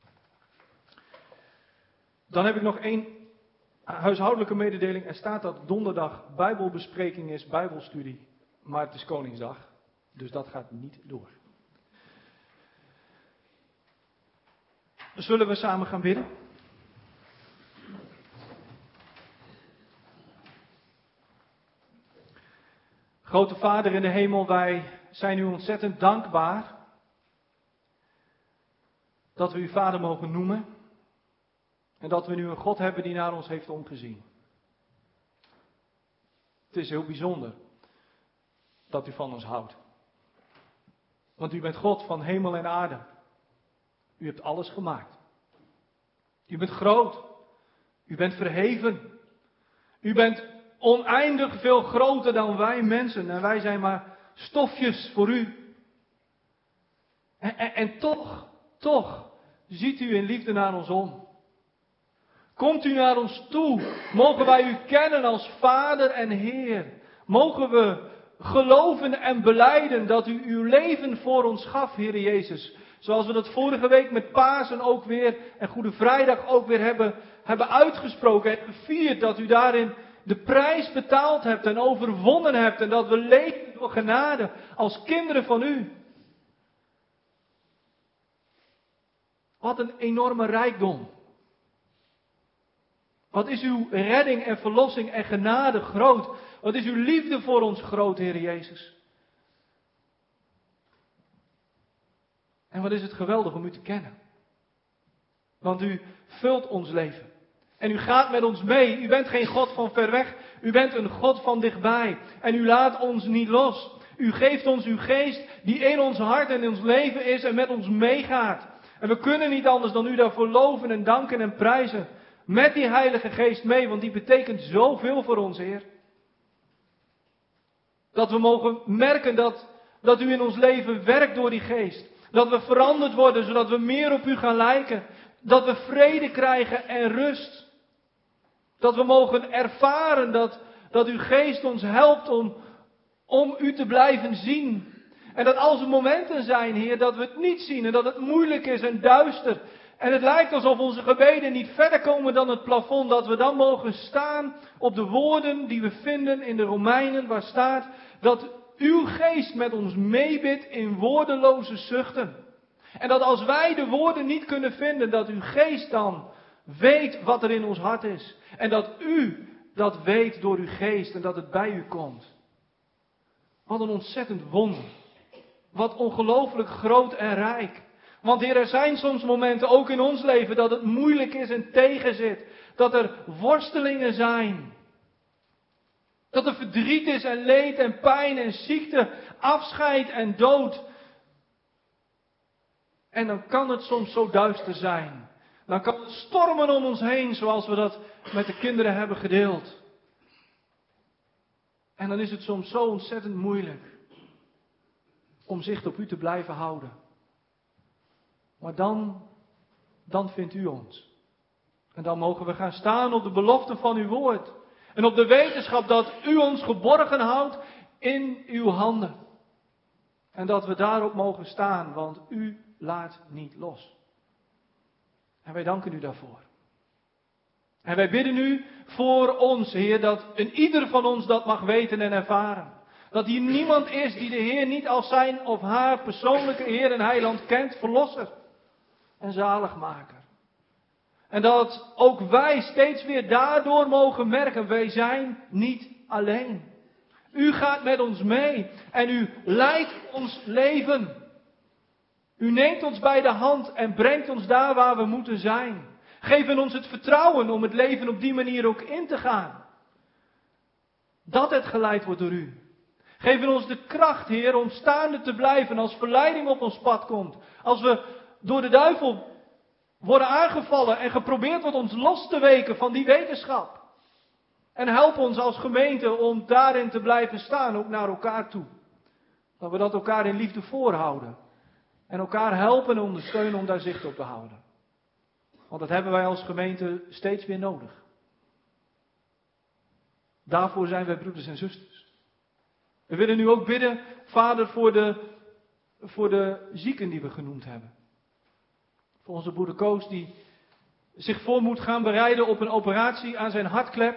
Dan heb ik nog één huishoudelijke mededeling. Er staat dat donderdag bijbelbespreking is, bijbelstudie. Maar het is Koningsdag. Dus dat gaat niet door. Zullen we samen gaan bidden? Grote Vader in de hemel, wij zijn u ontzettend dankbaar dat we u Vader mogen noemen en dat we nu een God hebben die naar ons heeft omgezien. Het is heel bijzonder dat u van ons houdt. Want u bent God van hemel en aarde. U hebt alles gemaakt. U bent groot. U bent verheven. U bent oneindig veel groter dan wij mensen. En wij zijn maar stofjes voor u. En, en, en toch, toch ziet u in liefde naar ons om. Komt u naar ons toe. Mogen wij u kennen als Vader en Heer. Mogen we geloven en belijden dat u uw leven voor ons gaf, Heer Jezus. Zoals we dat vorige week met Pasen ook weer en Goede Vrijdag ook weer hebben, hebben uitgesproken en gevierd. Dat u daarin de prijs betaald hebt en overwonnen hebt. En dat we leven door genade als kinderen van u. Wat een enorme rijkdom. Wat is uw redding en verlossing en genade groot. Wat is uw liefde voor ons groot, Heer Jezus. En wat is het geweldig om u te kennen. Want u vult ons leven. En u gaat met ons mee. U bent geen God van ver weg. U bent een God van dichtbij. En u laat ons niet los. U geeft ons uw geest die in ons hart en in ons leven is en met ons meegaat. En we kunnen niet anders dan u daarvoor loven en danken en prijzen. Met die Heilige Geest mee, want die betekent zoveel voor ons, Heer. Dat we mogen merken dat, dat u in ons leven werkt door die Geest. Dat we veranderd worden, zodat we meer op u gaan lijken. Dat we vrede krijgen en rust. Dat we mogen ervaren dat, dat uw Geest ons helpt om, om u te blijven zien. En dat als er momenten zijn, Heer, dat we het niet zien en dat het moeilijk is en duister. En het lijkt alsof onze gebeden niet verder komen dan het plafond. Dat we dan mogen staan op de woorden die we vinden in de Romeinen. Waar staat dat uw geest met ons meebidt in woordeloze zuchten. En dat als wij de woorden niet kunnen vinden, dat uw geest dan weet wat er in ons hart is. En dat u dat weet door uw geest en dat het bij u komt. Wat een ontzettend wonder. Wat ongelooflijk groot en rijk. Want Heer, er zijn soms momenten, ook in ons leven, dat het moeilijk is en tegenzit. Dat er worstelingen zijn. Dat er verdriet is en leed en pijn en ziekte, afscheid en dood. En dan kan het soms zo duister zijn. Dan kan het stormen om ons heen, zoals we dat met de kinderen hebben gedeeld. En dan is het soms zo ontzettend moeilijk om zicht op u te blijven houden. Maar dan, dan vindt u ons. En dan mogen we gaan staan op de belofte van uw woord. En op de wetenschap dat u ons geborgen houdt in uw handen. En dat we daarop mogen staan, want u laat niet los. En wij danken u daarvoor. En wij bidden nu voor ons, Heer, dat een ieder van ons dat mag weten en ervaren. Dat hier niemand is die de Heer niet als zijn of haar persoonlijke Heer en Heiland kent, verlosser en zaligmaker. En dat ook wij steeds weer daardoor mogen merken, wij zijn niet alleen. U gaat met ons mee en u leidt ons leven. U neemt ons bij de hand en brengt ons daar waar we moeten zijn. Geef ons het vertrouwen om het leven op die manier ook in te gaan. Dat het geleid wordt door u. Geef ons de kracht, Heer, om staande te blijven als verleiding op ons pad komt. Als we door de duivel worden aangevallen en geprobeerd wordt ons los te weken van die wetenschap. En help ons als gemeente om daarin te blijven staan, ook naar elkaar toe. Dat we dat elkaar in liefde voorhouden. En elkaar helpen en ondersteunen om daar zicht op te houden. Want dat hebben wij als gemeente steeds weer nodig. Daarvoor zijn wij broeders en zusters. We willen nu ook bidden, Vader, voor de, voor de zieken die we genoemd hebben. Voor onze broeder Koos die zich voor moet gaan bereiden op een operatie aan zijn hartklep.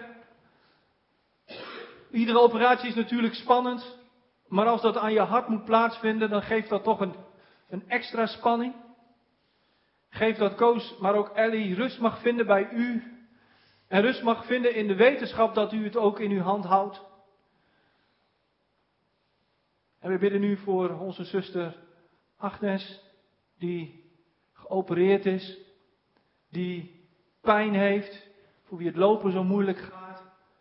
Iedere operatie is natuurlijk spannend. Maar als dat aan je hart moet plaatsvinden, dan geeft dat toch een, een extra spanning. Geef dat Koos, maar ook Ellie, rust mag vinden bij u. En rust mag vinden in de wetenschap dat u het ook in uw hand houdt. En we bidden nu voor onze zuster Agnes, die geopereerd is, die pijn heeft, voor wie het lopen zo moeilijk gaat.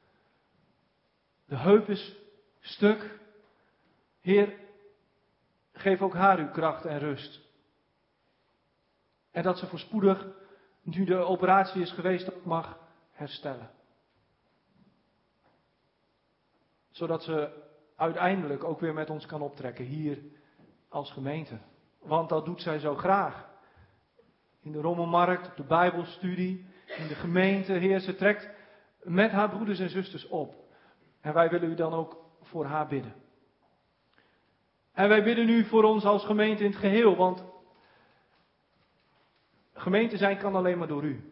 De heup is stuk. Heer, geef ook haar uw kracht en rust. En dat ze voorspoedig, nu de operatie is geweest, ook mag herstellen. Zodat ze uiteindelijk ook weer met ons kan optrekken hier als gemeente. Want dat doet zij zo graag. In de rommelmarkt, op de bijbelstudie, in de gemeente. Heer, ze trekt met haar broeders en zusters op. En wij willen u dan ook voor haar bidden. En wij bidden nu voor ons als gemeente in het geheel. Want gemeente zijn kan alleen maar door u.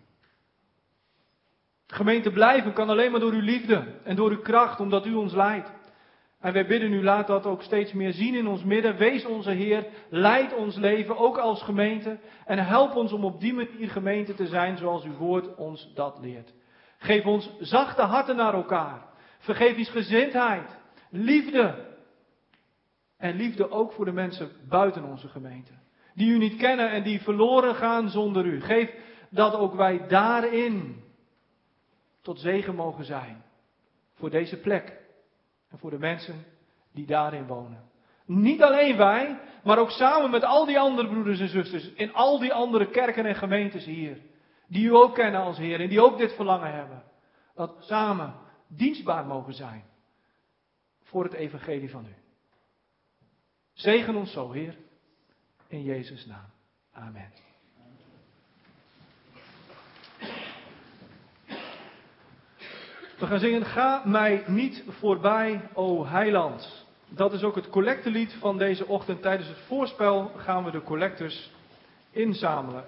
Gemeente blijven kan alleen maar door uw liefde en door uw kracht, omdat u ons leidt. En wij bidden u, laat dat ook steeds meer zien in ons midden. Wees onze Heer, leid ons leven, ook als gemeente. En help ons om op die manier gemeente te zijn zoals uw woord ons dat leert. Geef ons zachte harten naar elkaar. Vergeef ons gezindheid, liefde. En liefde ook voor de mensen buiten onze gemeente. Die u niet kennen en die verloren gaan zonder u. Geef dat ook wij daarin tot zegen mogen zijn. Voor deze plek. En voor de mensen die daarin wonen. Niet alleen wij, maar ook samen met al die andere broeders en zusters. In al die andere kerken en gemeentes hier. Die u ook kennen als Heer en die ook dit verlangen hebben. Dat we samen dienstbaar mogen zijn. Voor het evangelie van u. Zegen ons zo, Heer. In Jezus' naam. Amen. We gaan zingen, ga mij niet voorbij, o heiland. Dat is ook het collectelied van deze ochtend. Tijdens het voorspel gaan we de collectors inzamelen.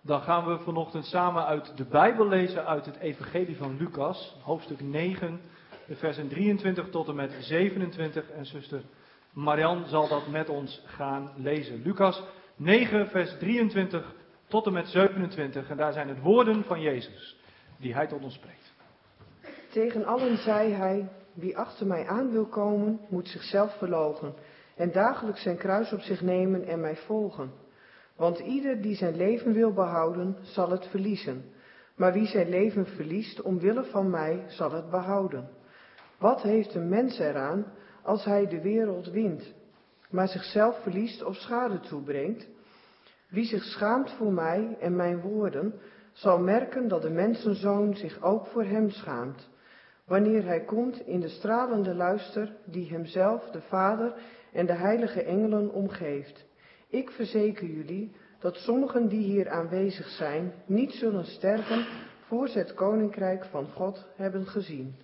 Dan gaan we vanochtend samen uit de Bijbel lezen uit het Evangelie van Lucas, hoofdstuk negen, de versen drieëntwintig tot en met zevenentwintig. En zuster Marian zal dat met ons gaan lezen. Lucas negen, vers drieëntwintig tot en met zevenentwintig. En daar zijn het woorden van Jezus, die hij tot ons spreekt. Tegen allen zei hij, wie achter mij aan wil komen, moet zichzelf verloochenen en dagelijks zijn kruis op zich nemen en mij volgen. Want ieder die zijn leven wil behouden, zal het verliezen. Maar wie zijn leven verliest omwille van mij, zal het behouden. Wat heeft een mens eraan als hij de wereld wint, maar zichzelf verliest of schade toebrengt? Wie zich schaamt voor mij en mijn woorden, zal merken dat de mensenzoon zich ook voor hem schaamt, wanneer hij komt in de stralende luister die hemzelf, de Vader en de heilige engelen omgeeft. Ik verzeker jullie dat sommigen die hier aanwezig zijn niet zullen sterven voor ze het koninkrijk van God hebben gezien.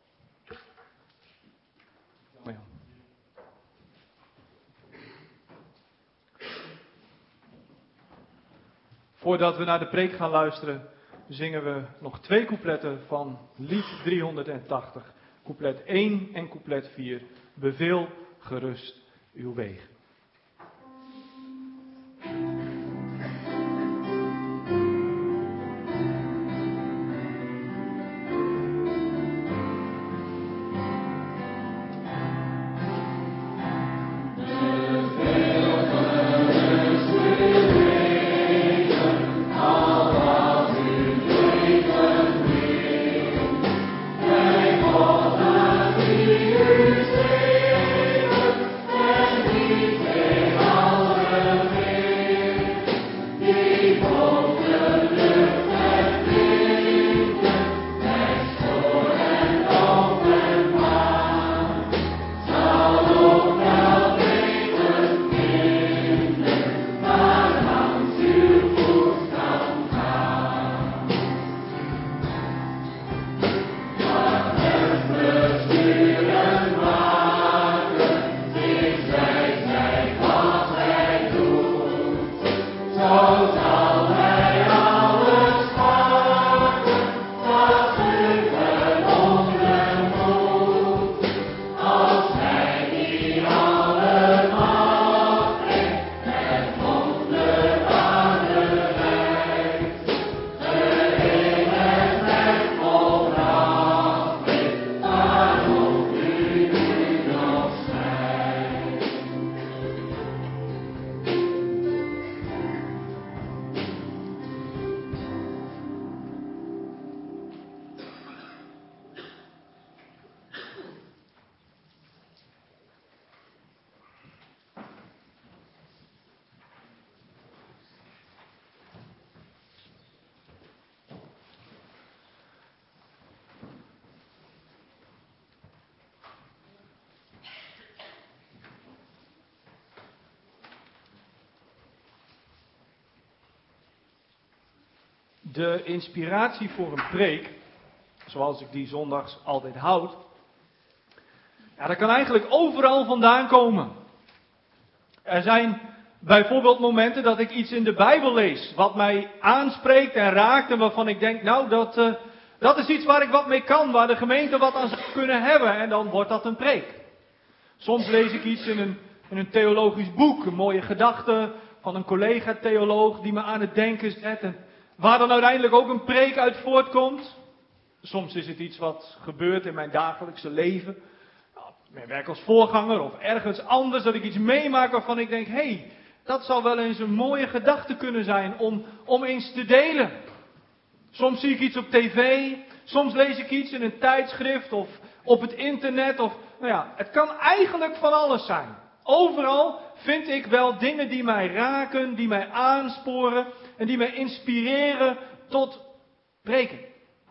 Voordat we naar de preek gaan luisteren, zingen we nog twee coupletten van lied driehonderdtachtig. Couplet één en couplet vier. Beveel gerust uw wegen. De inspiratie voor een preek, zoals ik die zondags altijd houd, ja, dat kan eigenlijk overal vandaan komen. Er zijn bijvoorbeeld momenten dat ik iets in de Bijbel lees, wat mij aanspreekt en raakt en waarvan ik denk, nou dat, uh, dat is iets waar ik wat mee kan, waar de gemeente wat aan zou kunnen hebben en dan wordt dat een preek. Soms lees ik iets in een, in een theologisch boek, een mooie gedachte van een collega-theoloog die me aan het denken zet en waar dan uiteindelijk ook een preek uit voortkomt. Soms is het iets wat gebeurt in mijn dagelijkse leven. Mijn werk als voorganger of ergens anders. Dat ik iets meemaak waarvan ik denk, hé, hey, dat zou wel eens een mooie gedachte kunnen zijn om, om eens te delen. Soms zie ik iets op tv. Soms lees ik iets in een tijdschrift of op het internet. Of, nou ja, het kan eigenlijk van alles zijn. Overal vind ik wel dingen die mij raken, die mij aansporen en die mij inspireren tot preken.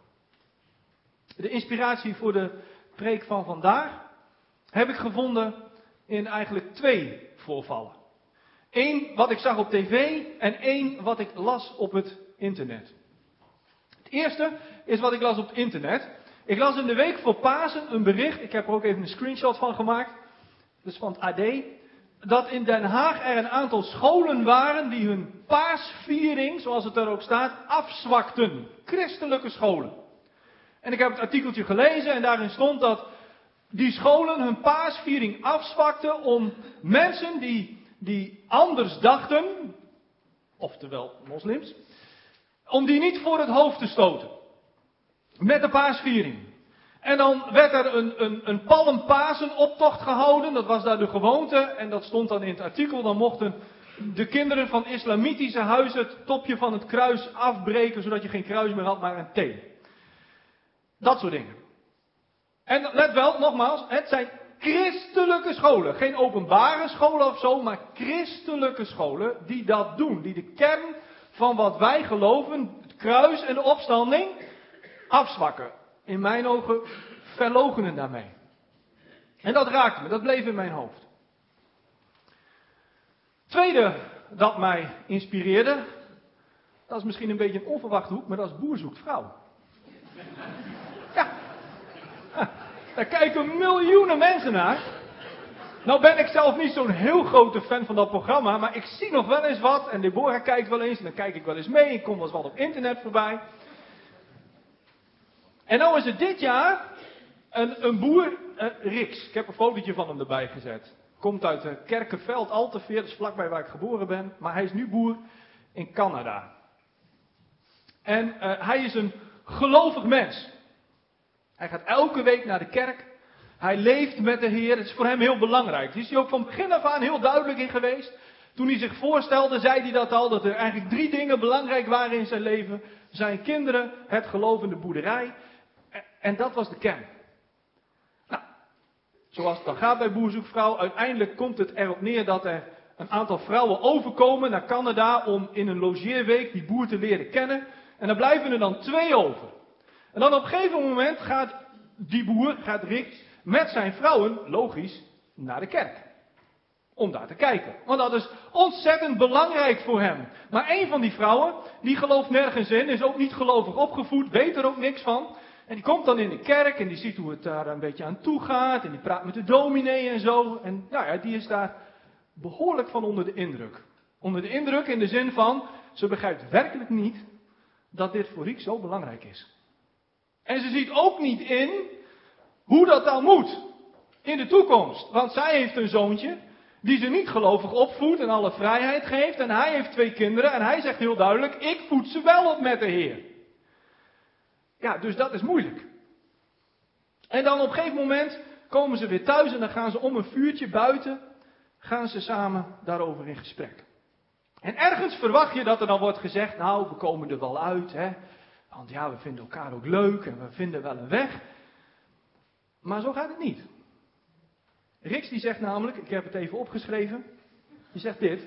De inspiratie voor de preek van vandaag heb ik gevonden in eigenlijk twee voorvallen. Eén wat ik zag op tv en één wat ik las op het internet. Het eerste is wat ik las op het internet. Ik las in de week voor Pasen een bericht, ik heb er ook even een screenshot van gemaakt. Dat is van het A D. dat in Den Haag er een aantal scholen waren die hun paasviering, zoals het er ook staat, afzwakten. Christelijke scholen. En ik heb het artikeltje gelezen en daarin stond dat die scholen hun paasviering afzwakten om mensen die, die anders dachten, oftewel moslims, om die niet voor het hoofd te stoten. Met de paasviering. En dan werd er een, een, een palmpasenoptocht gehouden, dat was daar de gewoonte, en dat stond dan in het artikel, dan mochten de kinderen van islamitische huizen het topje van het kruis afbreken, zodat je geen kruis meer had, maar een teen. Dat soort dingen. En let wel, nogmaals, het zijn christelijke scholen, geen openbare scholen of zo, maar christelijke scholen die dat doen, die de kern van wat wij geloven, het kruis en de opstanding, afzwakken. In mijn ogen verloochenen daarmee. En dat raakte me, dat bleef in mijn hoofd. Tweede dat mij inspireerde, dat is misschien een beetje een onverwachte hoek, maar dat is Boer zoekt vrouw. Ja, daar kijken miljoenen mensen naar. Nou ben ik zelf niet zo'n heel grote fan van dat programma, maar ik zie nog wel eens wat en Deborah kijkt wel eens en dan kijk ik wel eens mee, ik kom wel eens wat op internet voorbij. En nou is het dit jaar een, een boer, uh, Rix, ik heb een fotootje van hem erbij gezet. Komt uit uh, Kerkenveld, Alteveer, dat is vlakbij waar ik geboren ben, maar hij is nu boer in Canada. En uh, hij is een gelovig mens. Hij gaat elke week naar de kerk. Hij leeft met de Heer. Het is voor hem heel belangrijk. Daar is hij ook van begin af aan heel duidelijk in geweest. Toen hij zich voorstelde, zei hij dat al, dat er eigenlijk drie dingen belangrijk waren in zijn leven. Zijn kinderen, het geloof in de boerderij. En dat was de kern. Nou, zoals het dan gaat bij Boer zoekt vrouw, uiteindelijk komt het erop neer dat er een aantal vrouwen overkomen naar Canada om in een logeerweek die boer te leren kennen. En dan blijven er dan twee over. En dan op een gegeven moment gaat die boer, gaat Rick, met zijn vrouwen, logisch, naar de kerk. Om daar te kijken. Want dat is ontzettend belangrijk voor hem. Maar een van die vrouwen, die gelooft nergens in, is ook niet gelovig opgevoed, weet er ook niks van. En die komt dan in de kerk en die ziet hoe het daar een beetje aan toe gaat. En die praat met de dominee en zo. En nou ja, die is daar behoorlijk van onder de indruk. Onder de indruk in de zin van, ze begrijpt werkelijk niet dat dit voor Riek zo belangrijk is. En ze ziet ook niet in hoe dat dan moet in de toekomst. Want zij heeft een zoontje die ze niet gelovig opvoedt en alle vrijheid geeft. En hij heeft twee kinderen en hij zegt heel duidelijk, ik voed ze wel op met de Heer. Ja, dus dat is moeilijk. En dan op een gegeven moment komen ze weer thuis en dan gaan ze om een vuurtje buiten, gaan ze samen daarover in gesprek. En ergens verwacht je dat er dan wordt gezegd, nou, we komen er wel uit, hè. Want ja, we vinden elkaar ook leuk en we vinden wel een weg. Maar zo gaat het niet. Rix die zegt namelijk, ik heb het even opgeschreven, die zegt dit.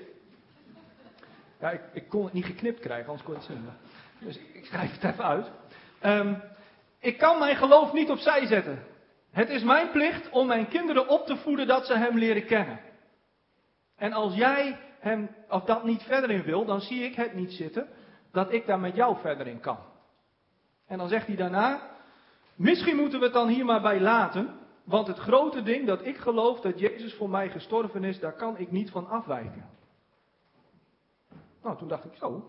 Ja, ik, ik kon het niet geknipt krijgen, anders kon je het zien. Dus ik schrijf het even uit. Um, ik kan mijn geloof niet opzij zetten. Het is mijn plicht om mijn kinderen op te voeden dat ze hem leren kennen. En als jij hem, of dat niet verder in wil, dan zie ik het niet zitten dat ik daar met jou verder in kan. En dan zegt hij daarna, misschien moeten we het dan hier maar bij laten, want het grote ding dat ik geloof dat Jezus voor mij gestorven is, daar kan ik niet van afwijken. Nou, toen dacht ik zo.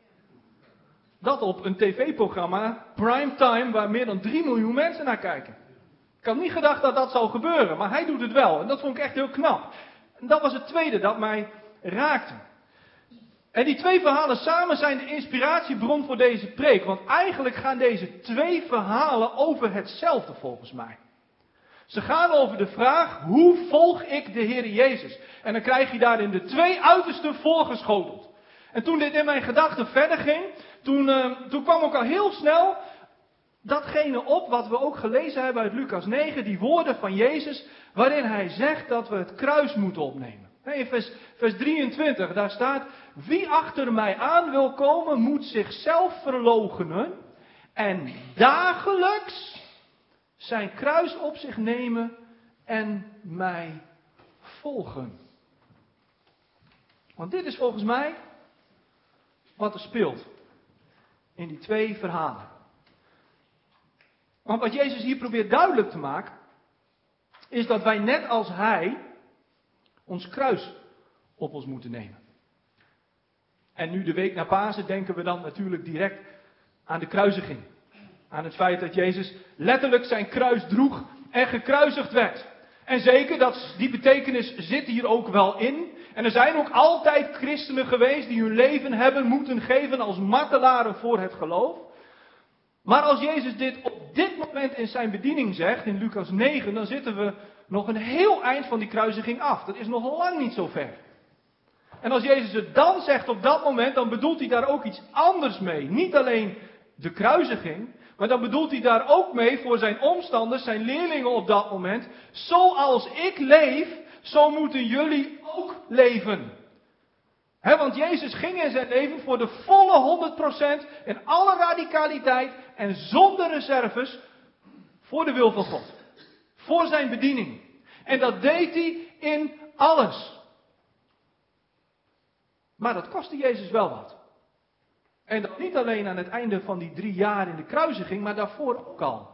Dat op een tv-programma, primetime, waar meer dan drie miljoen mensen naar kijken. Ik had niet gedacht dat dat zou gebeuren, maar hij doet het wel. En dat vond ik echt heel knap. En dat was het tweede dat mij raakte. En die twee verhalen samen zijn de inspiratiebron voor deze preek. Want eigenlijk gaan deze twee verhalen over hetzelfde volgens mij. Ze gaan over de vraag, hoe volg ik de Heer Jezus? En dan krijg je daarin de twee uitersten voorgeschoteld. En toen dit in mijn gedachten verder ging, toen, uh, toen kwam ook al heel snel datgene op wat we ook gelezen hebben uit Lucas negen, die woorden van Jezus, waarin hij zegt dat we het kruis moeten opnemen. In vers, vers drieëntwintig, daar staat, wie achter mij aan wil komen, moet zichzelf verloochenen en dagelijks zijn kruis op zich nemen en mij volgen. Want dit is volgens mij wat er speelt in die twee verhalen. Want wat Jezus hier probeert duidelijk te maken, is dat wij net als hij ons kruis op ons moeten nemen. En nu de week na Pasen denken we dan natuurlijk direct aan de kruisiging. Aan het feit dat Jezus letterlijk zijn kruis droeg en gekruisigd werd. En zeker, dat, die betekenis zit hier ook wel in. En er zijn ook altijd christenen geweest die hun leven hebben moeten geven als martelaren voor het geloof. Maar als Jezus dit op dit moment in zijn bediening zegt, in Lucas negen, dan zitten we nog een heel eind van die kruisiging af. Dat is nog lang niet zo ver. En als Jezus het dan zegt op dat moment, dan bedoelt hij daar ook iets anders mee. Niet alleen de kruisiging, maar dan bedoelt hij daar ook mee voor zijn omstanders, zijn leerlingen op dat moment. Zoals ik leef, zo moeten jullie ook leven. He, want Jezus ging in zijn leven voor de volle honderd procent in alle radicaliteit en zonder reserves voor de wil van God. Voor zijn bediening. En dat deed hij in alles. Maar dat kostte Jezus wel wat. En dat niet alleen aan het einde van die drie jaar in de kruisiging, maar daarvoor ook al.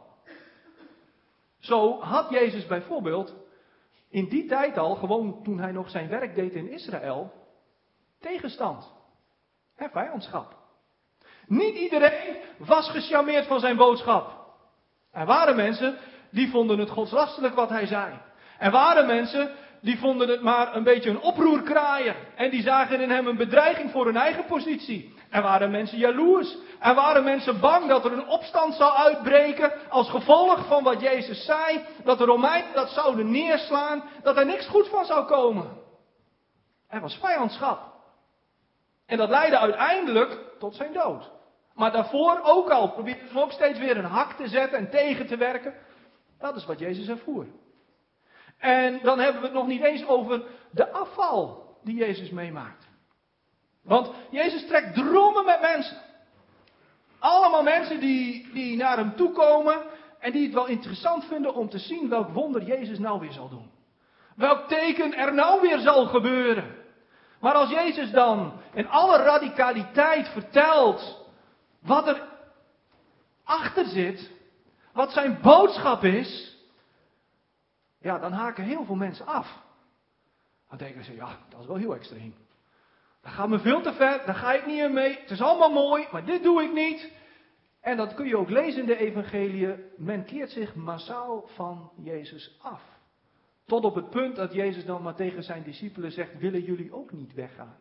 Zo had Jezus bijvoorbeeld in die tijd al, gewoon toen hij nog zijn werk deed in Israël, tegenstand. En vijandschap. Niet iedereen was gecharmeerd van zijn boodschap. Er waren mensen die vonden het godslastelijk wat hij zei. Er waren mensen die vonden het maar een beetje een oproerkraaier. En die zagen in hem een bedreiging voor hun eigen positie. Er waren mensen jaloers. Er waren mensen bang dat er een opstand zou uitbreken als gevolg van wat Jezus zei. Dat de Romeinen dat zouden neerslaan. Dat er niks goed van zou komen. Er was vijandschap. En dat leidde uiteindelijk tot zijn dood. Maar daarvoor ook al probeerden ze ook steeds weer een hak te zetten en tegen te werken. Dat is wat Jezus ervoer. En dan hebben we het nog niet eens over de afval die Jezus meemaakt. Want Jezus trekt drommen met mensen. Allemaal mensen die, die naar hem toe komen en die het wel interessant vinden om te zien welk wonder Jezus nou weer zal doen. Welk teken er nou weer zal gebeuren. Maar als Jezus dan in alle radicaliteit vertelt wat er achter zit, wat zijn boodschap is, ja, dan haken heel veel mensen af. Dan denken ze, ja, dat is wel heel extreem. Dat gaat me veel te ver, daar ga ik niet in mee. Het is allemaal mooi, maar dit doe ik niet. En dat kun je ook lezen in de evangeliën. Men keert zich massaal van Jezus af. Tot op het punt dat Jezus dan maar tegen zijn discipelen zegt, willen jullie ook niet weggaan?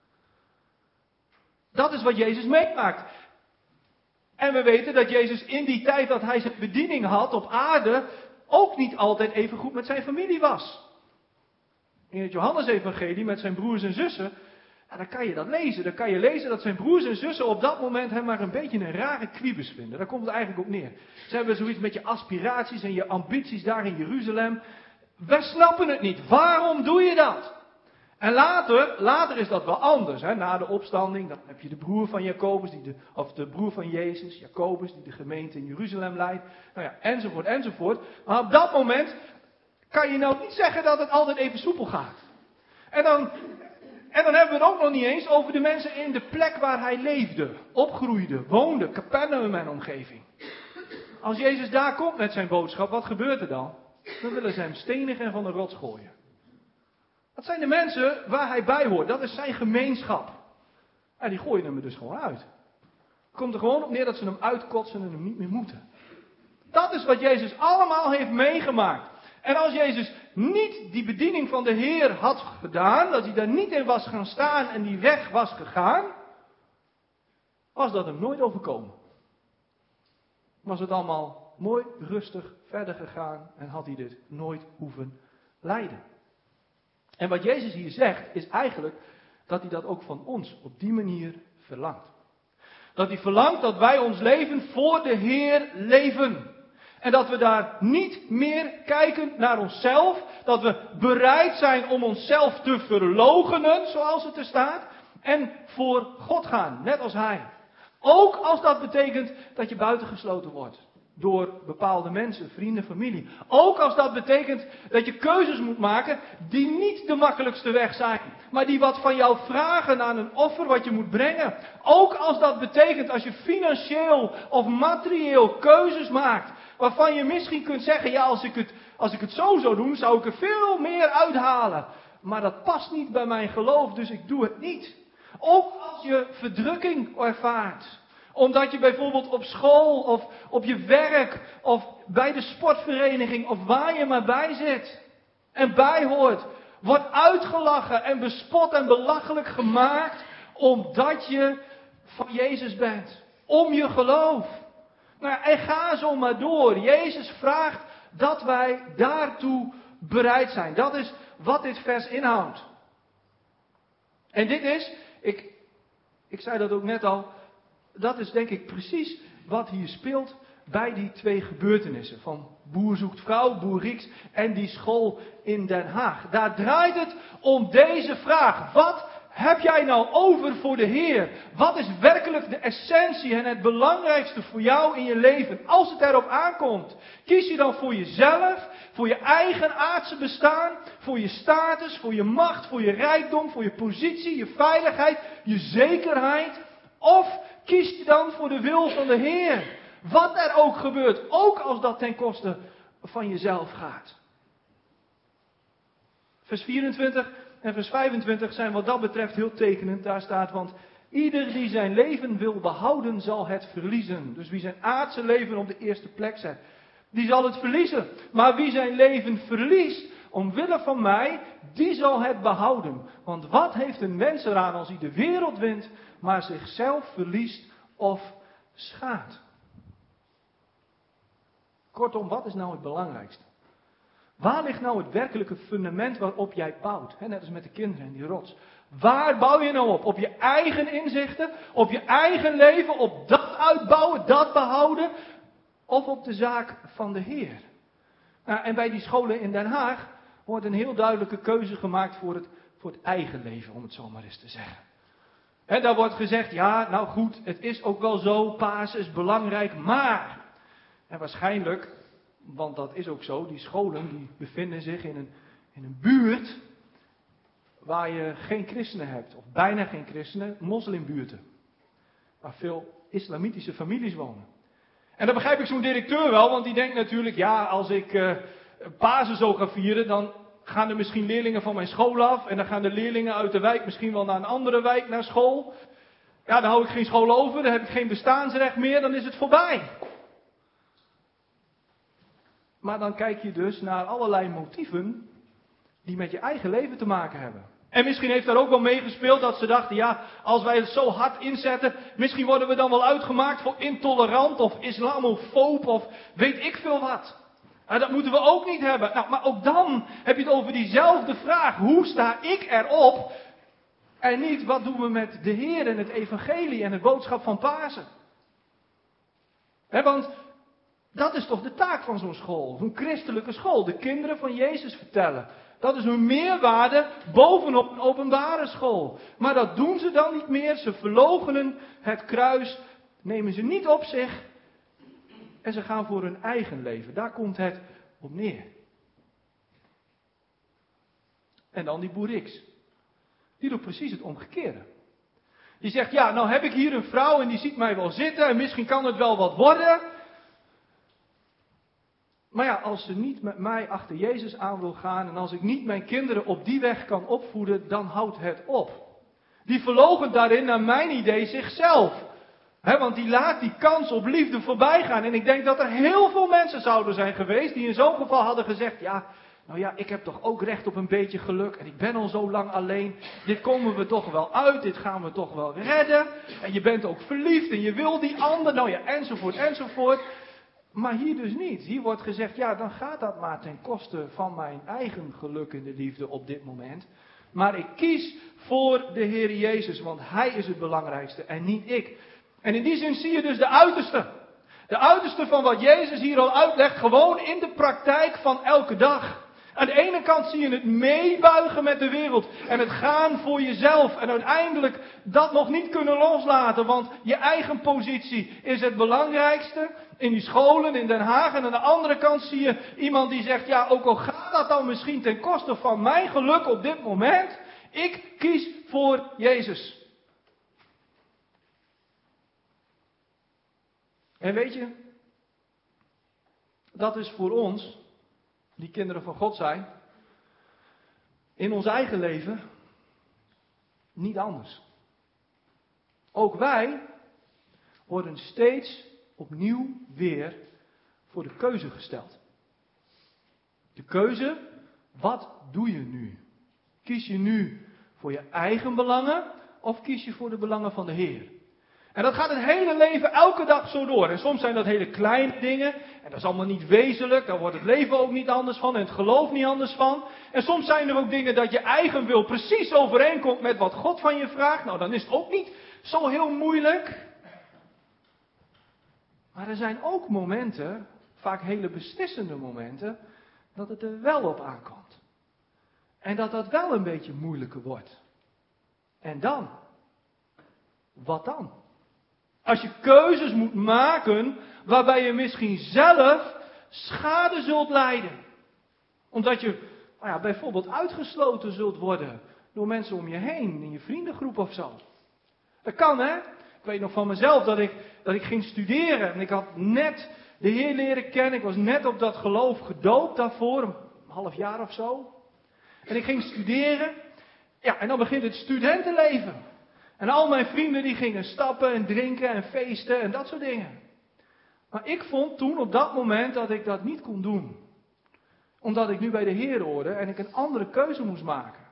Dat is wat Jezus meemaakt. En we weten dat Jezus in die tijd dat hij zijn bediening had op aarde, ook niet altijd even goed met zijn familie was. In het Johannesevangelie met zijn broers en zussen, ja, dan kan je dat lezen. Dan kan je lezen dat zijn broers en zussen op dat moment hem maar een beetje een rare kwiebus vinden. Daar komt het eigenlijk op neer. Ze hebben zoiets met je aspiraties en je ambities daar in Jeruzalem. We snappen het niet. Waarom doe je dat? En later, later is dat wel anders. Hè? Na de opstanding, dan heb je de broer van Jacobus, die de, of de broer van Jezus, Jacobus, die de gemeente in Jeruzalem leidt. Nou ja, enzovoort, enzovoort. Maar op dat moment kan je nou niet zeggen dat het altijd even soepel gaat. En dan, en dan hebben we het ook nog niet eens over de mensen in de plek waar hij leefde, opgroeide, woonde, Capernaum en omgeving. Als Jezus daar komt met zijn boodschap, wat gebeurt er dan? Dan willen ze hem stenigen en van de rots gooien. Dat zijn de mensen waar hij bij hoort. Dat is zijn gemeenschap. En die gooien hem er dus gewoon uit. Het komt er gewoon op neer dat ze hem uitkotsen en hem niet meer moeten. Dat is wat Jezus allemaal heeft meegemaakt. En als Jezus niet die bediening van de Heer had gedaan, dat hij daar niet in was gaan staan en die weg was gegaan, was dat hem nooit overkomen. Was het allemaal mooi rustig verder gegaan en had hij dit nooit hoeven lijden. En wat Jezus hier zegt is eigenlijk dat hij dat ook van ons op die manier verlangt. Dat hij verlangt dat wij ons leven voor de Heer leven. En dat we daar niet meer kijken naar onszelf. Dat we bereid zijn om onszelf te verloochenen, zoals het er staat. En voor God gaan, net als Hij. Ook als dat betekent dat je buitengesloten wordt. Door bepaalde mensen, vrienden, familie. Ook als dat betekent dat je keuzes moet maken die niet de makkelijkste weg zijn. Maar die wat van jou vragen aan een offer wat je moet brengen. Ook als dat betekent als je financieel of materieel keuzes maakt. Waarvan je misschien kunt zeggen, ja als ik het, als ik het zo zou doen, zou ik er veel meer uithalen. maar dat past niet bij mijn geloof, dus ik doe het niet. Ook als je verdrukking ervaart. Omdat je bijvoorbeeld op school of op je werk of bij de sportvereniging of waar je maar bij zit en bij hoort, wordt uitgelachen en bespot en belachelijk gemaakt omdat je van Jezus bent. Om je geloof. Nou, en ga zo maar door. Jezus vraagt dat wij daartoe bereid zijn. Dat is wat dit vers inhoudt. En dit is, ik, ik zei dat ook net al, dat is denk ik precies wat hier speelt bij die twee gebeurtenissen. Van boer zoekt vrouw, boer Rieks en die school in Den Haag. Daar draait het om deze vraag. Wat heb jij nou over voor de Heer? Wat is werkelijk de essentie en het belangrijkste voor jou in je leven? Als het erop aankomt. Kies je dan voor jezelf, voor je eigen aardse bestaan, voor je status, voor je macht, voor je rijkdom, voor je positie, je veiligheid, je zekerheid? Of kies je dan voor de wil van de Heer? Wat er ook gebeurt, ook als dat ten koste van jezelf gaat. Vers vierentwintig en vers vijfentwintig zijn wat dat betreft heel tekenend. Daar staat, want ieder die zijn leven wil behouden zal het verliezen. Dus wie zijn aardse leven op de eerste plek zet, die zal het verliezen. Maar wie zijn leven verliest, omwille van mij, die zal het behouden. Want wat heeft een mens eraan als hij de wereld wint, maar zichzelf verliest of schaadt? Kortom, wat is nou het belangrijkste? Waar ligt nou het werkelijke fundament waarop jij bouwt? He, net als met de kinderen en die rots. Waar bouw je nou op? Op je eigen inzichten? Op je eigen leven? Op dat uitbouwen, dat behouden? Of op de zaak van de Heer? Nou, en bij die scholen in Den Haag wordt een heel duidelijke keuze gemaakt voor het, voor het eigen leven, om het zo maar eens te zeggen. He, daar wordt gezegd, ja, nou goed, het is ook wel zo, Pasen is belangrijk, maar... En waarschijnlijk, want dat is ook zo, die scholen die bevinden zich in een, in een buurt waar je geen christenen hebt, of bijna geen christenen, moslimbuurten. Waar veel islamitische families wonen. En dan begrijp ik zo'n directeur wel, want die denkt natuurlijk, ja, als ik uh, Pasen zo ga vieren, dan gaan er misschien leerlingen van mijn school af, en dan gaan de leerlingen uit de wijk misschien wel naar een andere wijk naar school. Ja, dan hou ik geen school over, dan heb ik geen bestaansrecht meer, dan is het voorbij. Maar dan kijk je dus naar allerlei motieven die met je eigen leven te maken hebben. En misschien heeft daar ook wel meegespeeld dat ze dachten, ja, als wij het zo hard inzetten, misschien worden we dan wel uitgemaakt voor intolerant of islamofoob of weet ik veel wat. Nou, dat moeten we ook niet hebben. Nou, maar ook dan heb je het over diezelfde vraag. Hoe sta ik erop? En niet, wat doen we met de Heer en het evangelie en het boodschap van Pasen? He, want dat is toch de taak van zo'n school, zo'n christelijke school. De kinderen van Jezus vertellen. Dat is hun meerwaarde bovenop een openbare school. Maar dat doen ze dan niet meer. Ze verloochenen het kruis, nemen ze niet op zich. En ze gaan voor hun eigen leven. Daar komt het op neer. En dan die boer Rieks. Die doet precies het omgekeerde. Die zegt, ja, nou heb ik hier een vrouw en die ziet mij wel zitten en misschien kan het wel wat worden. Maar ja, als ze niet met mij achter Jezus aan wil gaan en als ik niet mijn kinderen op die weg kan opvoeden, dan houdt het op. Die verloochent daarin naar mijn idee zichzelf. He, want die laat die kans op liefde voorbij gaan. En ik denk dat er heel veel mensen zouden zijn geweest die in zo'n geval hadden gezegd, ja, nou ja, ik heb toch ook recht op een beetje geluk en ik ben al zo lang alleen. Dit komen we toch wel uit, dit gaan we toch wel redden. En je bent ook verliefd en je wil die ander, nou ja, enzovoort, enzovoort. Maar hier dus niet. Hier wordt gezegd, ja, dan gaat dat maar ten koste van mijn eigen geluk in de liefde op dit moment. Maar ik kies voor de Heer Jezus, want Hij is het belangrijkste en niet ik. En in die zin zie je dus de uiterste. De uiterste van wat Jezus hier al uitlegt, gewoon in de praktijk van elke dag. Aan de ene kant zie je het meebuigen met de wereld en het gaan voor jezelf en uiteindelijk dat nog niet kunnen loslaten, want je eigen positie is het belangrijkste in die scholen in Den Haag. En aan de andere kant zie je iemand die zegt, ja, ook al gaat dat dan misschien ten koste van mijn geluk op dit moment, ik kies voor Jezus. En weet je, dat is voor ons, die kinderen van God zijn, in ons eigen leven niet anders. Ook wij worden steeds opnieuw weer voor de keuze gesteld. De keuze, wat doe je nu? Kies je nu voor je eigen belangen of kies je voor de belangen van de Heer? En dat gaat het hele leven elke dag zo door. En soms zijn dat hele kleine dingen. En dat is allemaal niet wezenlijk. Daar wordt het leven ook niet anders van. En het geloof niet anders van. En soms zijn er ook dingen dat je eigen wil precies overeenkomt met wat God van je vraagt. Nou, dan is het ook niet zo heel moeilijk. Maar er zijn ook momenten, vaak hele beslissende momenten, dat het er wel op aankomt. En dat dat wel een beetje moeilijker wordt. En dan? Wat dan? Als je keuzes moet maken waarbij je misschien zelf schade zult lijden. Omdat je nou ja, bijvoorbeeld uitgesloten zult worden door mensen om je heen, in je vriendengroep of zo. Dat kan, hè? Ik weet nog van mezelf dat ik, dat ik ging studeren en ik had net de Heer leren kennen. Ik was net op dat geloof gedoopt daarvoor, een half jaar of zo. En ik ging studeren. Ja, en dan begint het studentenleven. En al mijn vrienden die gingen stappen en drinken en feesten en dat soort dingen. Maar ik vond toen op dat moment dat ik dat niet kon doen. Omdat ik nu bij de Heer hoorde en ik een andere keuze moest maken.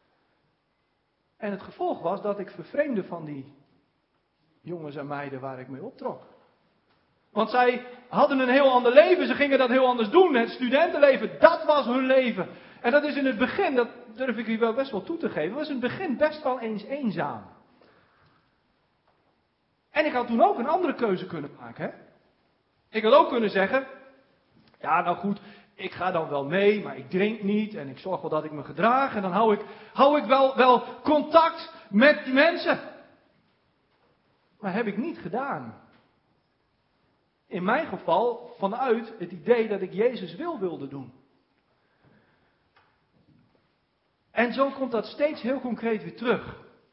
En het gevolg was dat ik vervreemde van die jongens en meiden waar ik mee optrok. Want zij hadden een heel ander leven, ze gingen dat heel anders doen. Het studentenleven, dat was hun leven. En dat is in het begin, dat durf ik u wel best wel toe te geven, was in het begin best wel eens eenzaam. En ik had toen ook een andere keuze kunnen maken. Hè? Ik had ook kunnen zeggen, ja nou goed, ik ga dan wel mee, maar ik drink niet en ik zorg wel dat ik me gedraag. En dan hou ik, hou ik wel, wel contact met die mensen. Maar heb ik niet gedaan. In mijn geval vanuit het idee dat ik Jezus wil wilde doen. En zo komt dat steeds heel concreet weer terug.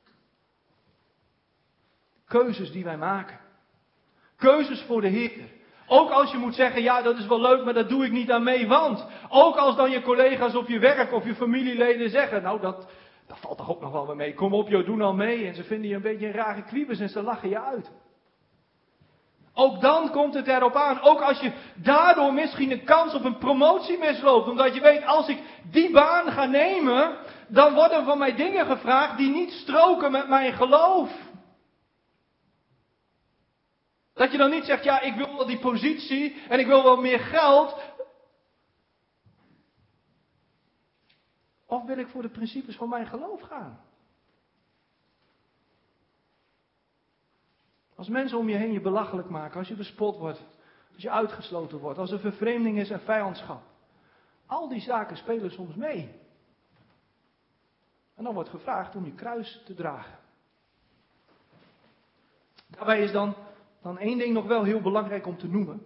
Keuzes die wij maken. Keuzes voor de Heer. Ook als je moet zeggen, ja dat is wel leuk, maar dat doe ik niet aan mee, want. Ook als dan je collega's op je werk of je familieleden zeggen, nou dat, dat valt toch ook nog wel weer mee. Kom op joh, doe nou mee. En ze vinden je een beetje een rare kriebus en ze lachen je uit. Ook dan komt het erop aan. Ook als je daardoor misschien een kans op een promotie misloopt. Omdat je weet, als ik die baan ga nemen, dan worden van mij dingen gevraagd die niet stroken met mijn geloof. Dat je dan niet zegt, ja ik wil wel die positie en ik wil wel meer geld. Of wil ik voor de principes van mijn geloof gaan? Als mensen om je heen je belachelijk maken, als je bespot wordt, als je uitgesloten wordt, als er vervreemding is en vijandschap. Al die zaken spelen soms mee. En dan wordt gevraagd om je kruis te dragen. Daarbij is dan, dan één ding nog wel heel belangrijk om te noemen.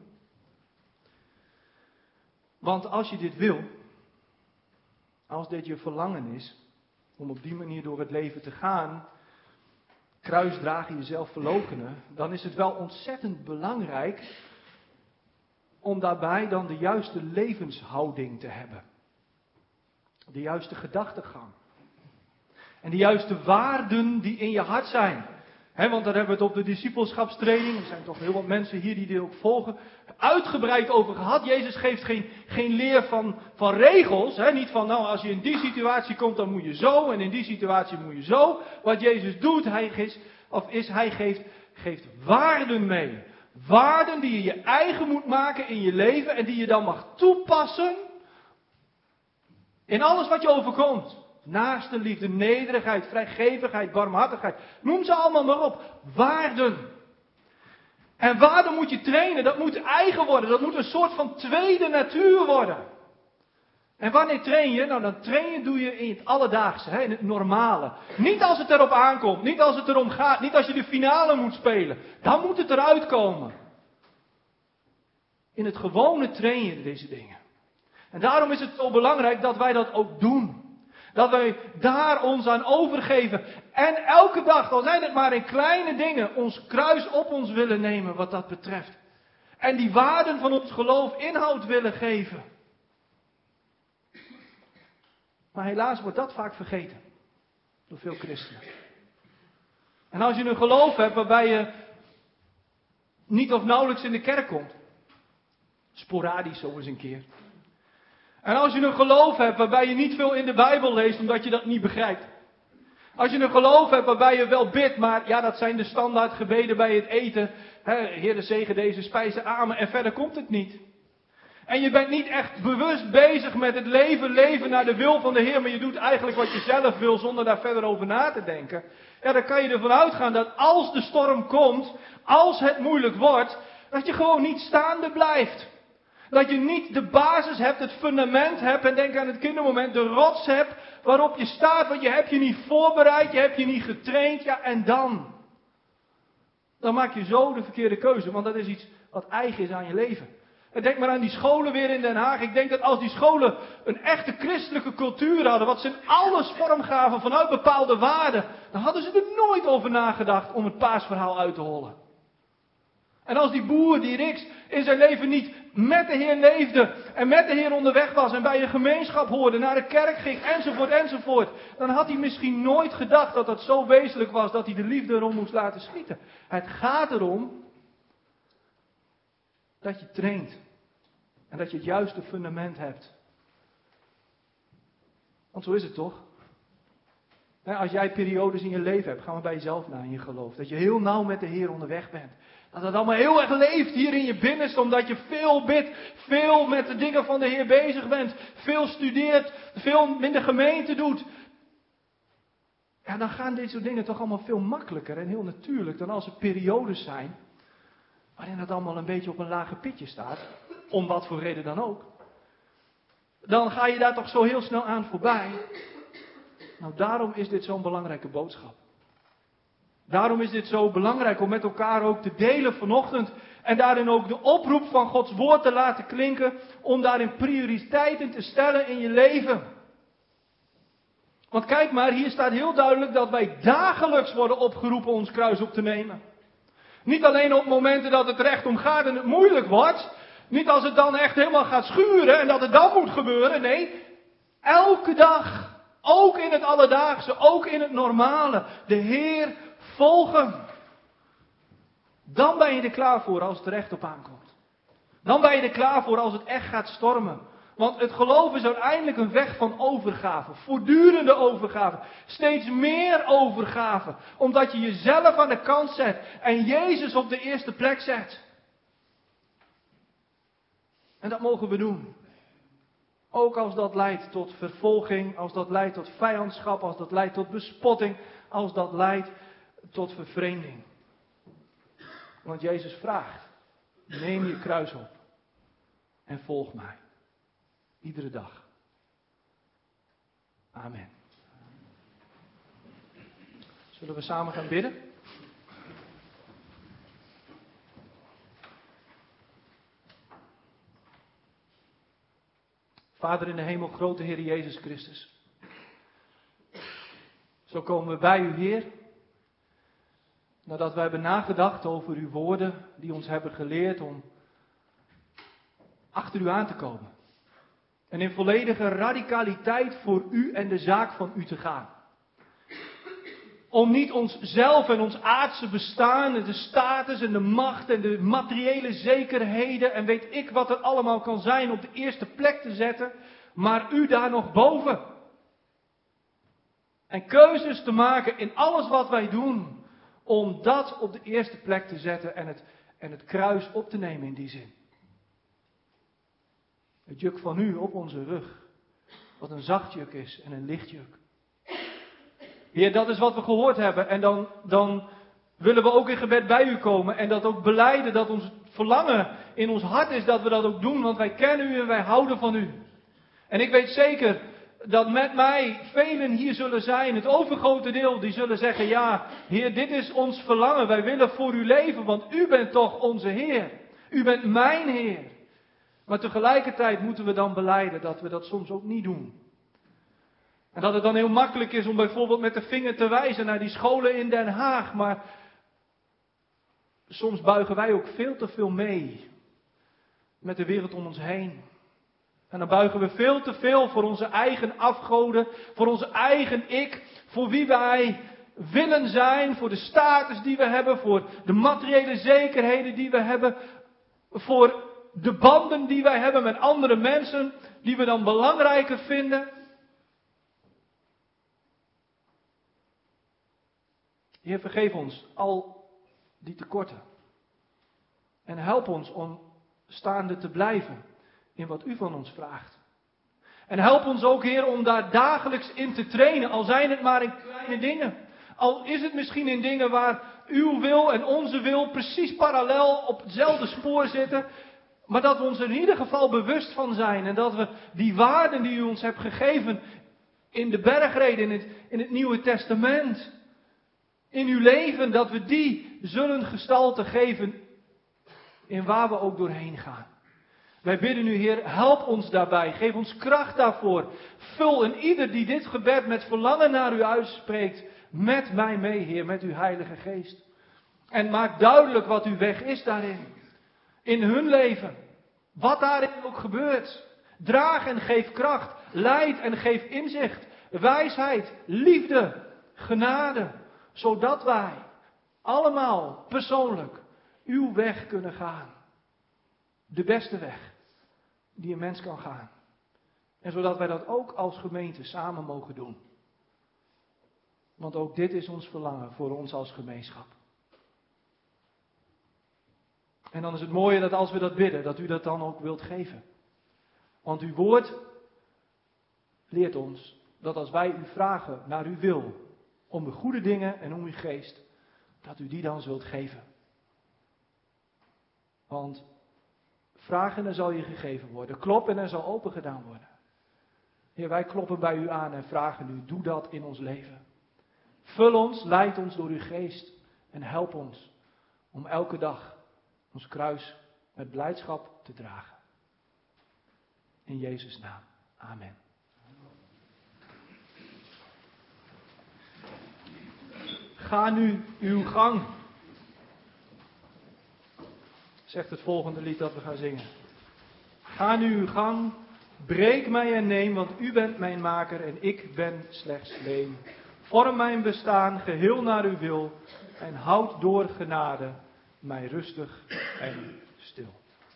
Want als je dit wil, als dit je verlangen is, om op die manier door het leven te gaan, kruis dragen, jezelf verloochenen, dan is het wel ontzettend belangrijk om daarbij dan de juiste levenshouding te hebben. De juiste gedachtegang. En de juiste waarden die in je hart zijn. He, want daar hebben we het op de discipelschapstraining, er zijn toch heel wat mensen hier die dit ook volgen, uitgebreid over gehad. Jezus geeft geen, geen leer van, van regels. He, niet van, nou als je in die situatie komt dan moet je zo en in die situatie moet je zo. Wat Jezus doet, hij is, of is, hij geeft, geeft waarden mee. Waarden die je je eigen moet maken in je leven en die je dan mag toepassen in alles wat je overkomt. Naaste liefde, nederigheid, vrijgevigheid, barmhartigheid. Noem ze allemaal maar op. Waarden. En waarden moet je trainen. Dat moet eigen worden. Dat moet een soort van tweede natuur worden. En wanneer train je? Nou, dan train je, doe je in het alledaagse, hè, in het normale. Niet als het erop aankomt. Niet als het erom gaat. Niet als je de finale moet spelen. Dan moet het eruit komen. In het gewone train je deze dingen. En daarom is het zo belangrijk dat wij dat ook doen. Dat wij daar ons aan overgeven. En elke dag, al zijn het maar in kleine dingen, ons kruis op ons willen nemen wat dat betreft. En die waarden van ons geloof inhoud willen geven. Maar helaas wordt dat vaak vergeten. Door veel christenen. En als je een geloof hebt waarbij je niet of nauwelijks in de kerk komt. Sporadisch zo eens een keer. En als je een geloof hebt waarbij je niet veel in de Bijbel leest omdat je dat niet begrijpt. Als je een geloof hebt waarbij je wel bidt, maar ja, dat zijn de standaard gebeden bij het eten. He, Heer de zegen deze spijzen, amen. En verder komt het niet. En je bent niet echt bewust bezig met het leven, leven naar de wil van de Heer. Maar je doet eigenlijk wat je zelf wil zonder daar verder over na te denken. Ja, dan kan je ervan uitgaan dat als de storm komt, als het moeilijk wordt, dat je gewoon niet staande blijft. Dat je niet de basis hebt, het fundament hebt, en denk aan het kindermoment, de rots hebt waarop je staat, want je hebt je niet voorbereid, je hebt je niet getraind, ja en dan? Dan maak je zo de verkeerde keuze, want dat is iets wat eigen is aan je leven. En denk maar aan die scholen weer in Den Haag. Ik denk dat als die scholen een echte christelijke cultuur hadden, wat ze in alles vormgaven vanuit bepaalde waarden, dan hadden ze er nooit over nagedacht om het paasverhaal uit te hollen. En als die boer, die Riks, in zijn leven niet met de Heer leefde en met de Heer onderweg was en bij een gemeenschap hoorde, naar de kerk ging enzovoort enzovoort, dan had hij misschien nooit gedacht dat dat zo wezenlijk was dat hij de liefde erom moest laten schieten. Het gaat erom dat je traint en dat je het juiste fundament hebt. Want zo is het toch? Als jij periodes in je leven hebt, ga maar bij jezelf na in je geloof. Dat je heel nauw met de Heer onderweg bent. Dat het allemaal heel erg leeft hier in je binnenste, omdat je veel bidt, veel met de dingen van de Heer bezig bent, veel studeert, veel in de gemeente doet. Ja, dan gaan dit soort dingen toch allemaal veel makkelijker en heel natuurlijk dan als er periodes zijn waarin het allemaal een beetje op een lage pitje staat, om wat voor reden dan ook. Dan ga je daar toch zo heel snel aan voorbij. Nou, daarom is dit zo'n belangrijke boodschap. Daarom is dit zo belangrijk om met elkaar ook te delen vanochtend. En daarin ook de oproep van Gods woord te laten klinken. Om daarin prioriteiten te stellen in je leven. Want kijk maar, hier staat heel duidelijk dat wij dagelijks worden opgeroepen ons kruis op te nemen. Niet alleen op momenten dat het er echt om gaat en het moeilijk wordt. Niet als het dan echt helemaal gaat schuren en dat het dan moet gebeuren. Nee, elke dag. Ook in het alledaagse, ook in het normale. De Heer volgen. Dan ben je er klaar voor als het er echt op aankomt. Dan ben je er klaar voor als het echt gaat stormen. Want het geloof is uiteindelijk een weg van overgave. Voortdurende overgave. Steeds meer overgave. Omdat je jezelf aan de kant zet. En Jezus op de eerste plek zet. En dat mogen we doen. Ook als dat leidt tot vervolging, als dat leidt tot vijandschap, als dat leidt tot bespotting, als dat leidt tot vervreemding. Want Jezus vraagt, neem je kruis op en volg mij. Iedere dag. Amen. Zullen we samen gaan bidden? Vader in de hemel, grote Heer Jezus Christus. Zo komen we bij u, Heer. Nadat wij hebben nagedacht over uw woorden die ons hebben geleerd om achter u aan te komen. En in volledige radicaliteit voor u en de zaak van u te gaan. Om niet onszelf en ons aardse bestaan en de status en de macht en de materiële zekerheden en weet ik wat er allemaal kan zijn op de eerste plek te zetten, maar u daar nog boven. En keuzes te maken in alles wat wij doen, om dat op de eerste plek te zetten en het, en het kruis op te nemen in die zin. Het juk van u op onze rug, wat een zacht juk is en een licht juk. Heer, dat is wat we gehoord hebben. En dan, dan willen we ook in gebed bij u komen. En dat ook belijden dat ons verlangen in ons hart is dat we dat ook doen. Want wij kennen u en wij houden van u. En ik weet zeker dat met mij velen hier zullen zijn. Het overgrote deel die zullen zeggen. Ja, Heer, dit is ons verlangen. Wij willen voor u leven. Want u bent toch onze Heer. U bent mijn Heer. Maar tegelijkertijd moeten we dan belijden dat we dat soms ook niet doen. En dat het dan heel makkelijk is om bijvoorbeeld met de vinger te wijzen naar die scholen in Den Haag. Maar soms buigen wij ook veel te veel mee met de wereld om ons heen. En dan buigen we veel te veel voor onze eigen afgoden, voor onze eigen ik, voor wie wij willen zijn, voor de status die we hebben, voor de materiële zekerheden die we hebben, voor de banden die wij hebben met andere mensen, die we dan belangrijker vinden. Heer, vergeef ons al die tekorten. En help ons om staande te blijven in wat u van ons vraagt. En help ons ook, Heer, om daar dagelijks in te trainen, al zijn het maar in kleine dingen. Al is het misschien in dingen waar uw wil en onze wil precies parallel op hetzelfde spoor zitten. Maar dat we ons er in ieder geval bewust van zijn. En dat we die waarden die u ons hebt gegeven in de bergreden, in het, in het Nieuwe Testament, in uw leven, dat we die zullen gestalte geven in waar we ook doorheen gaan. Wij bidden u, Heer, help ons daarbij. Geef ons kracht daarvoor. Vul een ieder die dit gebed met verlangen naar u uitspreekt, met mij mee, Heer, met uw Heilige Geest. En maak duidelijk wat uw weg is daarin. In hun leven. Wat daarin ook gebeurt. Draag en geef kracht. Leid en geef inzicht. Wijsheid, liefde, genade. Zodat wij allemaal persoonlijk uw weg kunnen gaan. De beste weg die een mens kan gaan. En zodat wij dat ook als gemeente samen mogen doen. Want ook dit is ons verlangen voor ons als gemeenschap. En dan is het mooie dat als we dat bidden, dat u dat dan ook wilt geven. Want uw woord leert ons dat als wij u vragen naar uw wil, om de goede dingen en om uw geest, dat u die dan zult geven. Want vraag en er zal je gegeven worden. Klop en er zal open gedaan worden. Heer, wij kloppen bij u aan en vragen u, doe dat in ons leven. Vul ons, leid ons door uw geest en help ons om elke dag ons kruis met blijdschap te dragen. In Jezus' naam. Amen. Ga nu uw gang. Zegt het volgende lied dat we gaan zingen. Ga nu uw gang, breek mij en neem, want u bent mijn maker en ik ben slechts leem. Vorm mijn bestaan geheel naar uw wil en houd door genade mij rustig en stil.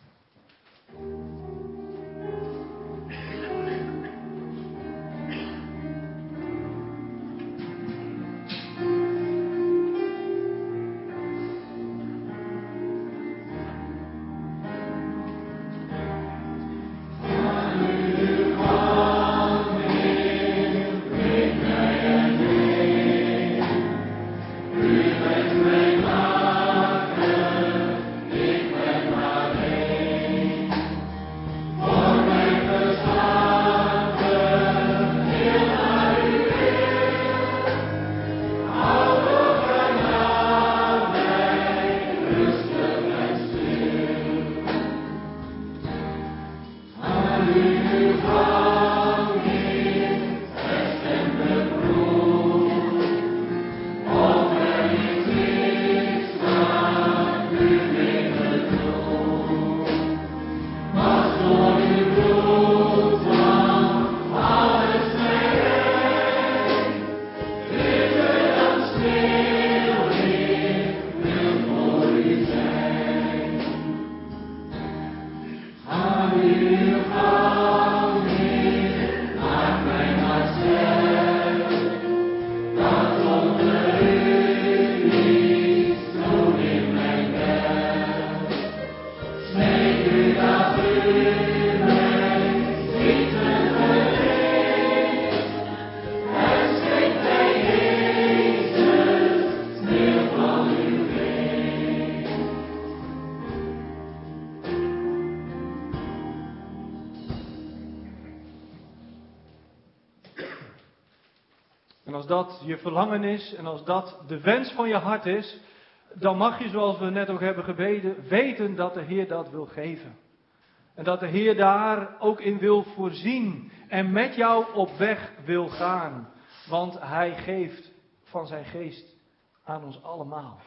En als dat je verlangen is en als dat de wens van je hart is, dan mag je, zoals we net ook hebben gebeden, weten dat de Heer dat wil geven. En dat de Heer daar ook in wil voorzien en met jou op weg wil gaan. Want Hij geeft van zijn geest aan ons allemaal.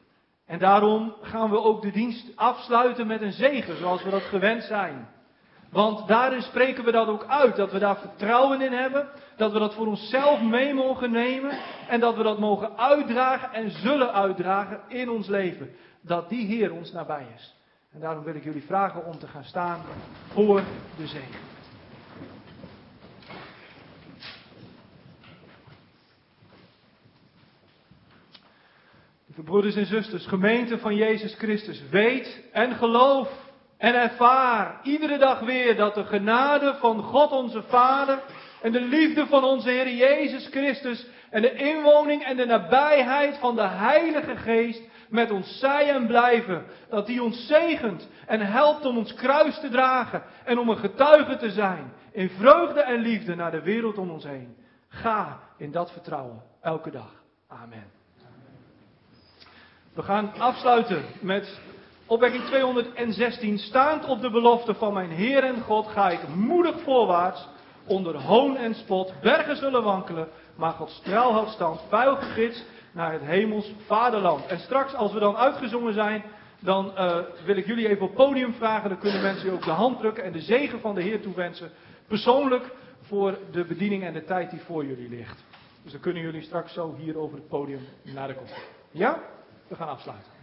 En daarom gaan we ook de dienst afsluiten met een zegen, zoals we dat gewend zijn. Want daarin spreken we dat ook uit. Dat we daar vertrouwen in hebben. Dat we dat voor onszelf mee mogen nemen. En dat we dat mogen uitdragen en zullen uitdragen in ons leven. Dat die Heer ons nabij is. En daarom wil ik jullie vragen om te gaan staan voor de zegen. Lieve broeders en zusters, gemeente van Jezus Christus, weet en geloof en ervaar iedere dag weer dat de genade van God onze Vader en de liefde van onze Heer Jezus Christus en de inwoning en de nabijheid van de Heilige Geest met ons zij en blijven. Dat die ons zegent en helpt om ons kruis te dragen en om een getuige te zijn in vreugde en liefde naar de wereld om ons heen. Ga in dat vertrouwen elke dag. Amen. We gaan afsluiten met opwekking tweehonderdzestien. Staand op de belofte van mijn Heer en God ga ik moedig voorwaarts. Onder hoon en spot, bergen zullen wankelen, maar Gods trouw houdt stand, vuil gegids naar het hemels vaderland. En straks als we dan uitgezongen zijn, dan uh, wil ik jullie even op het podium vragen. Dan kunnen mensen ook de hand drukken en de zegen van de Heer toewensen. Persoonlijk voor de bediening en de tijd die voor jullie ligt. Dus dan kunnen jullie straks zo hier over het podium naar de kop. Ja? We gaan afsluiten.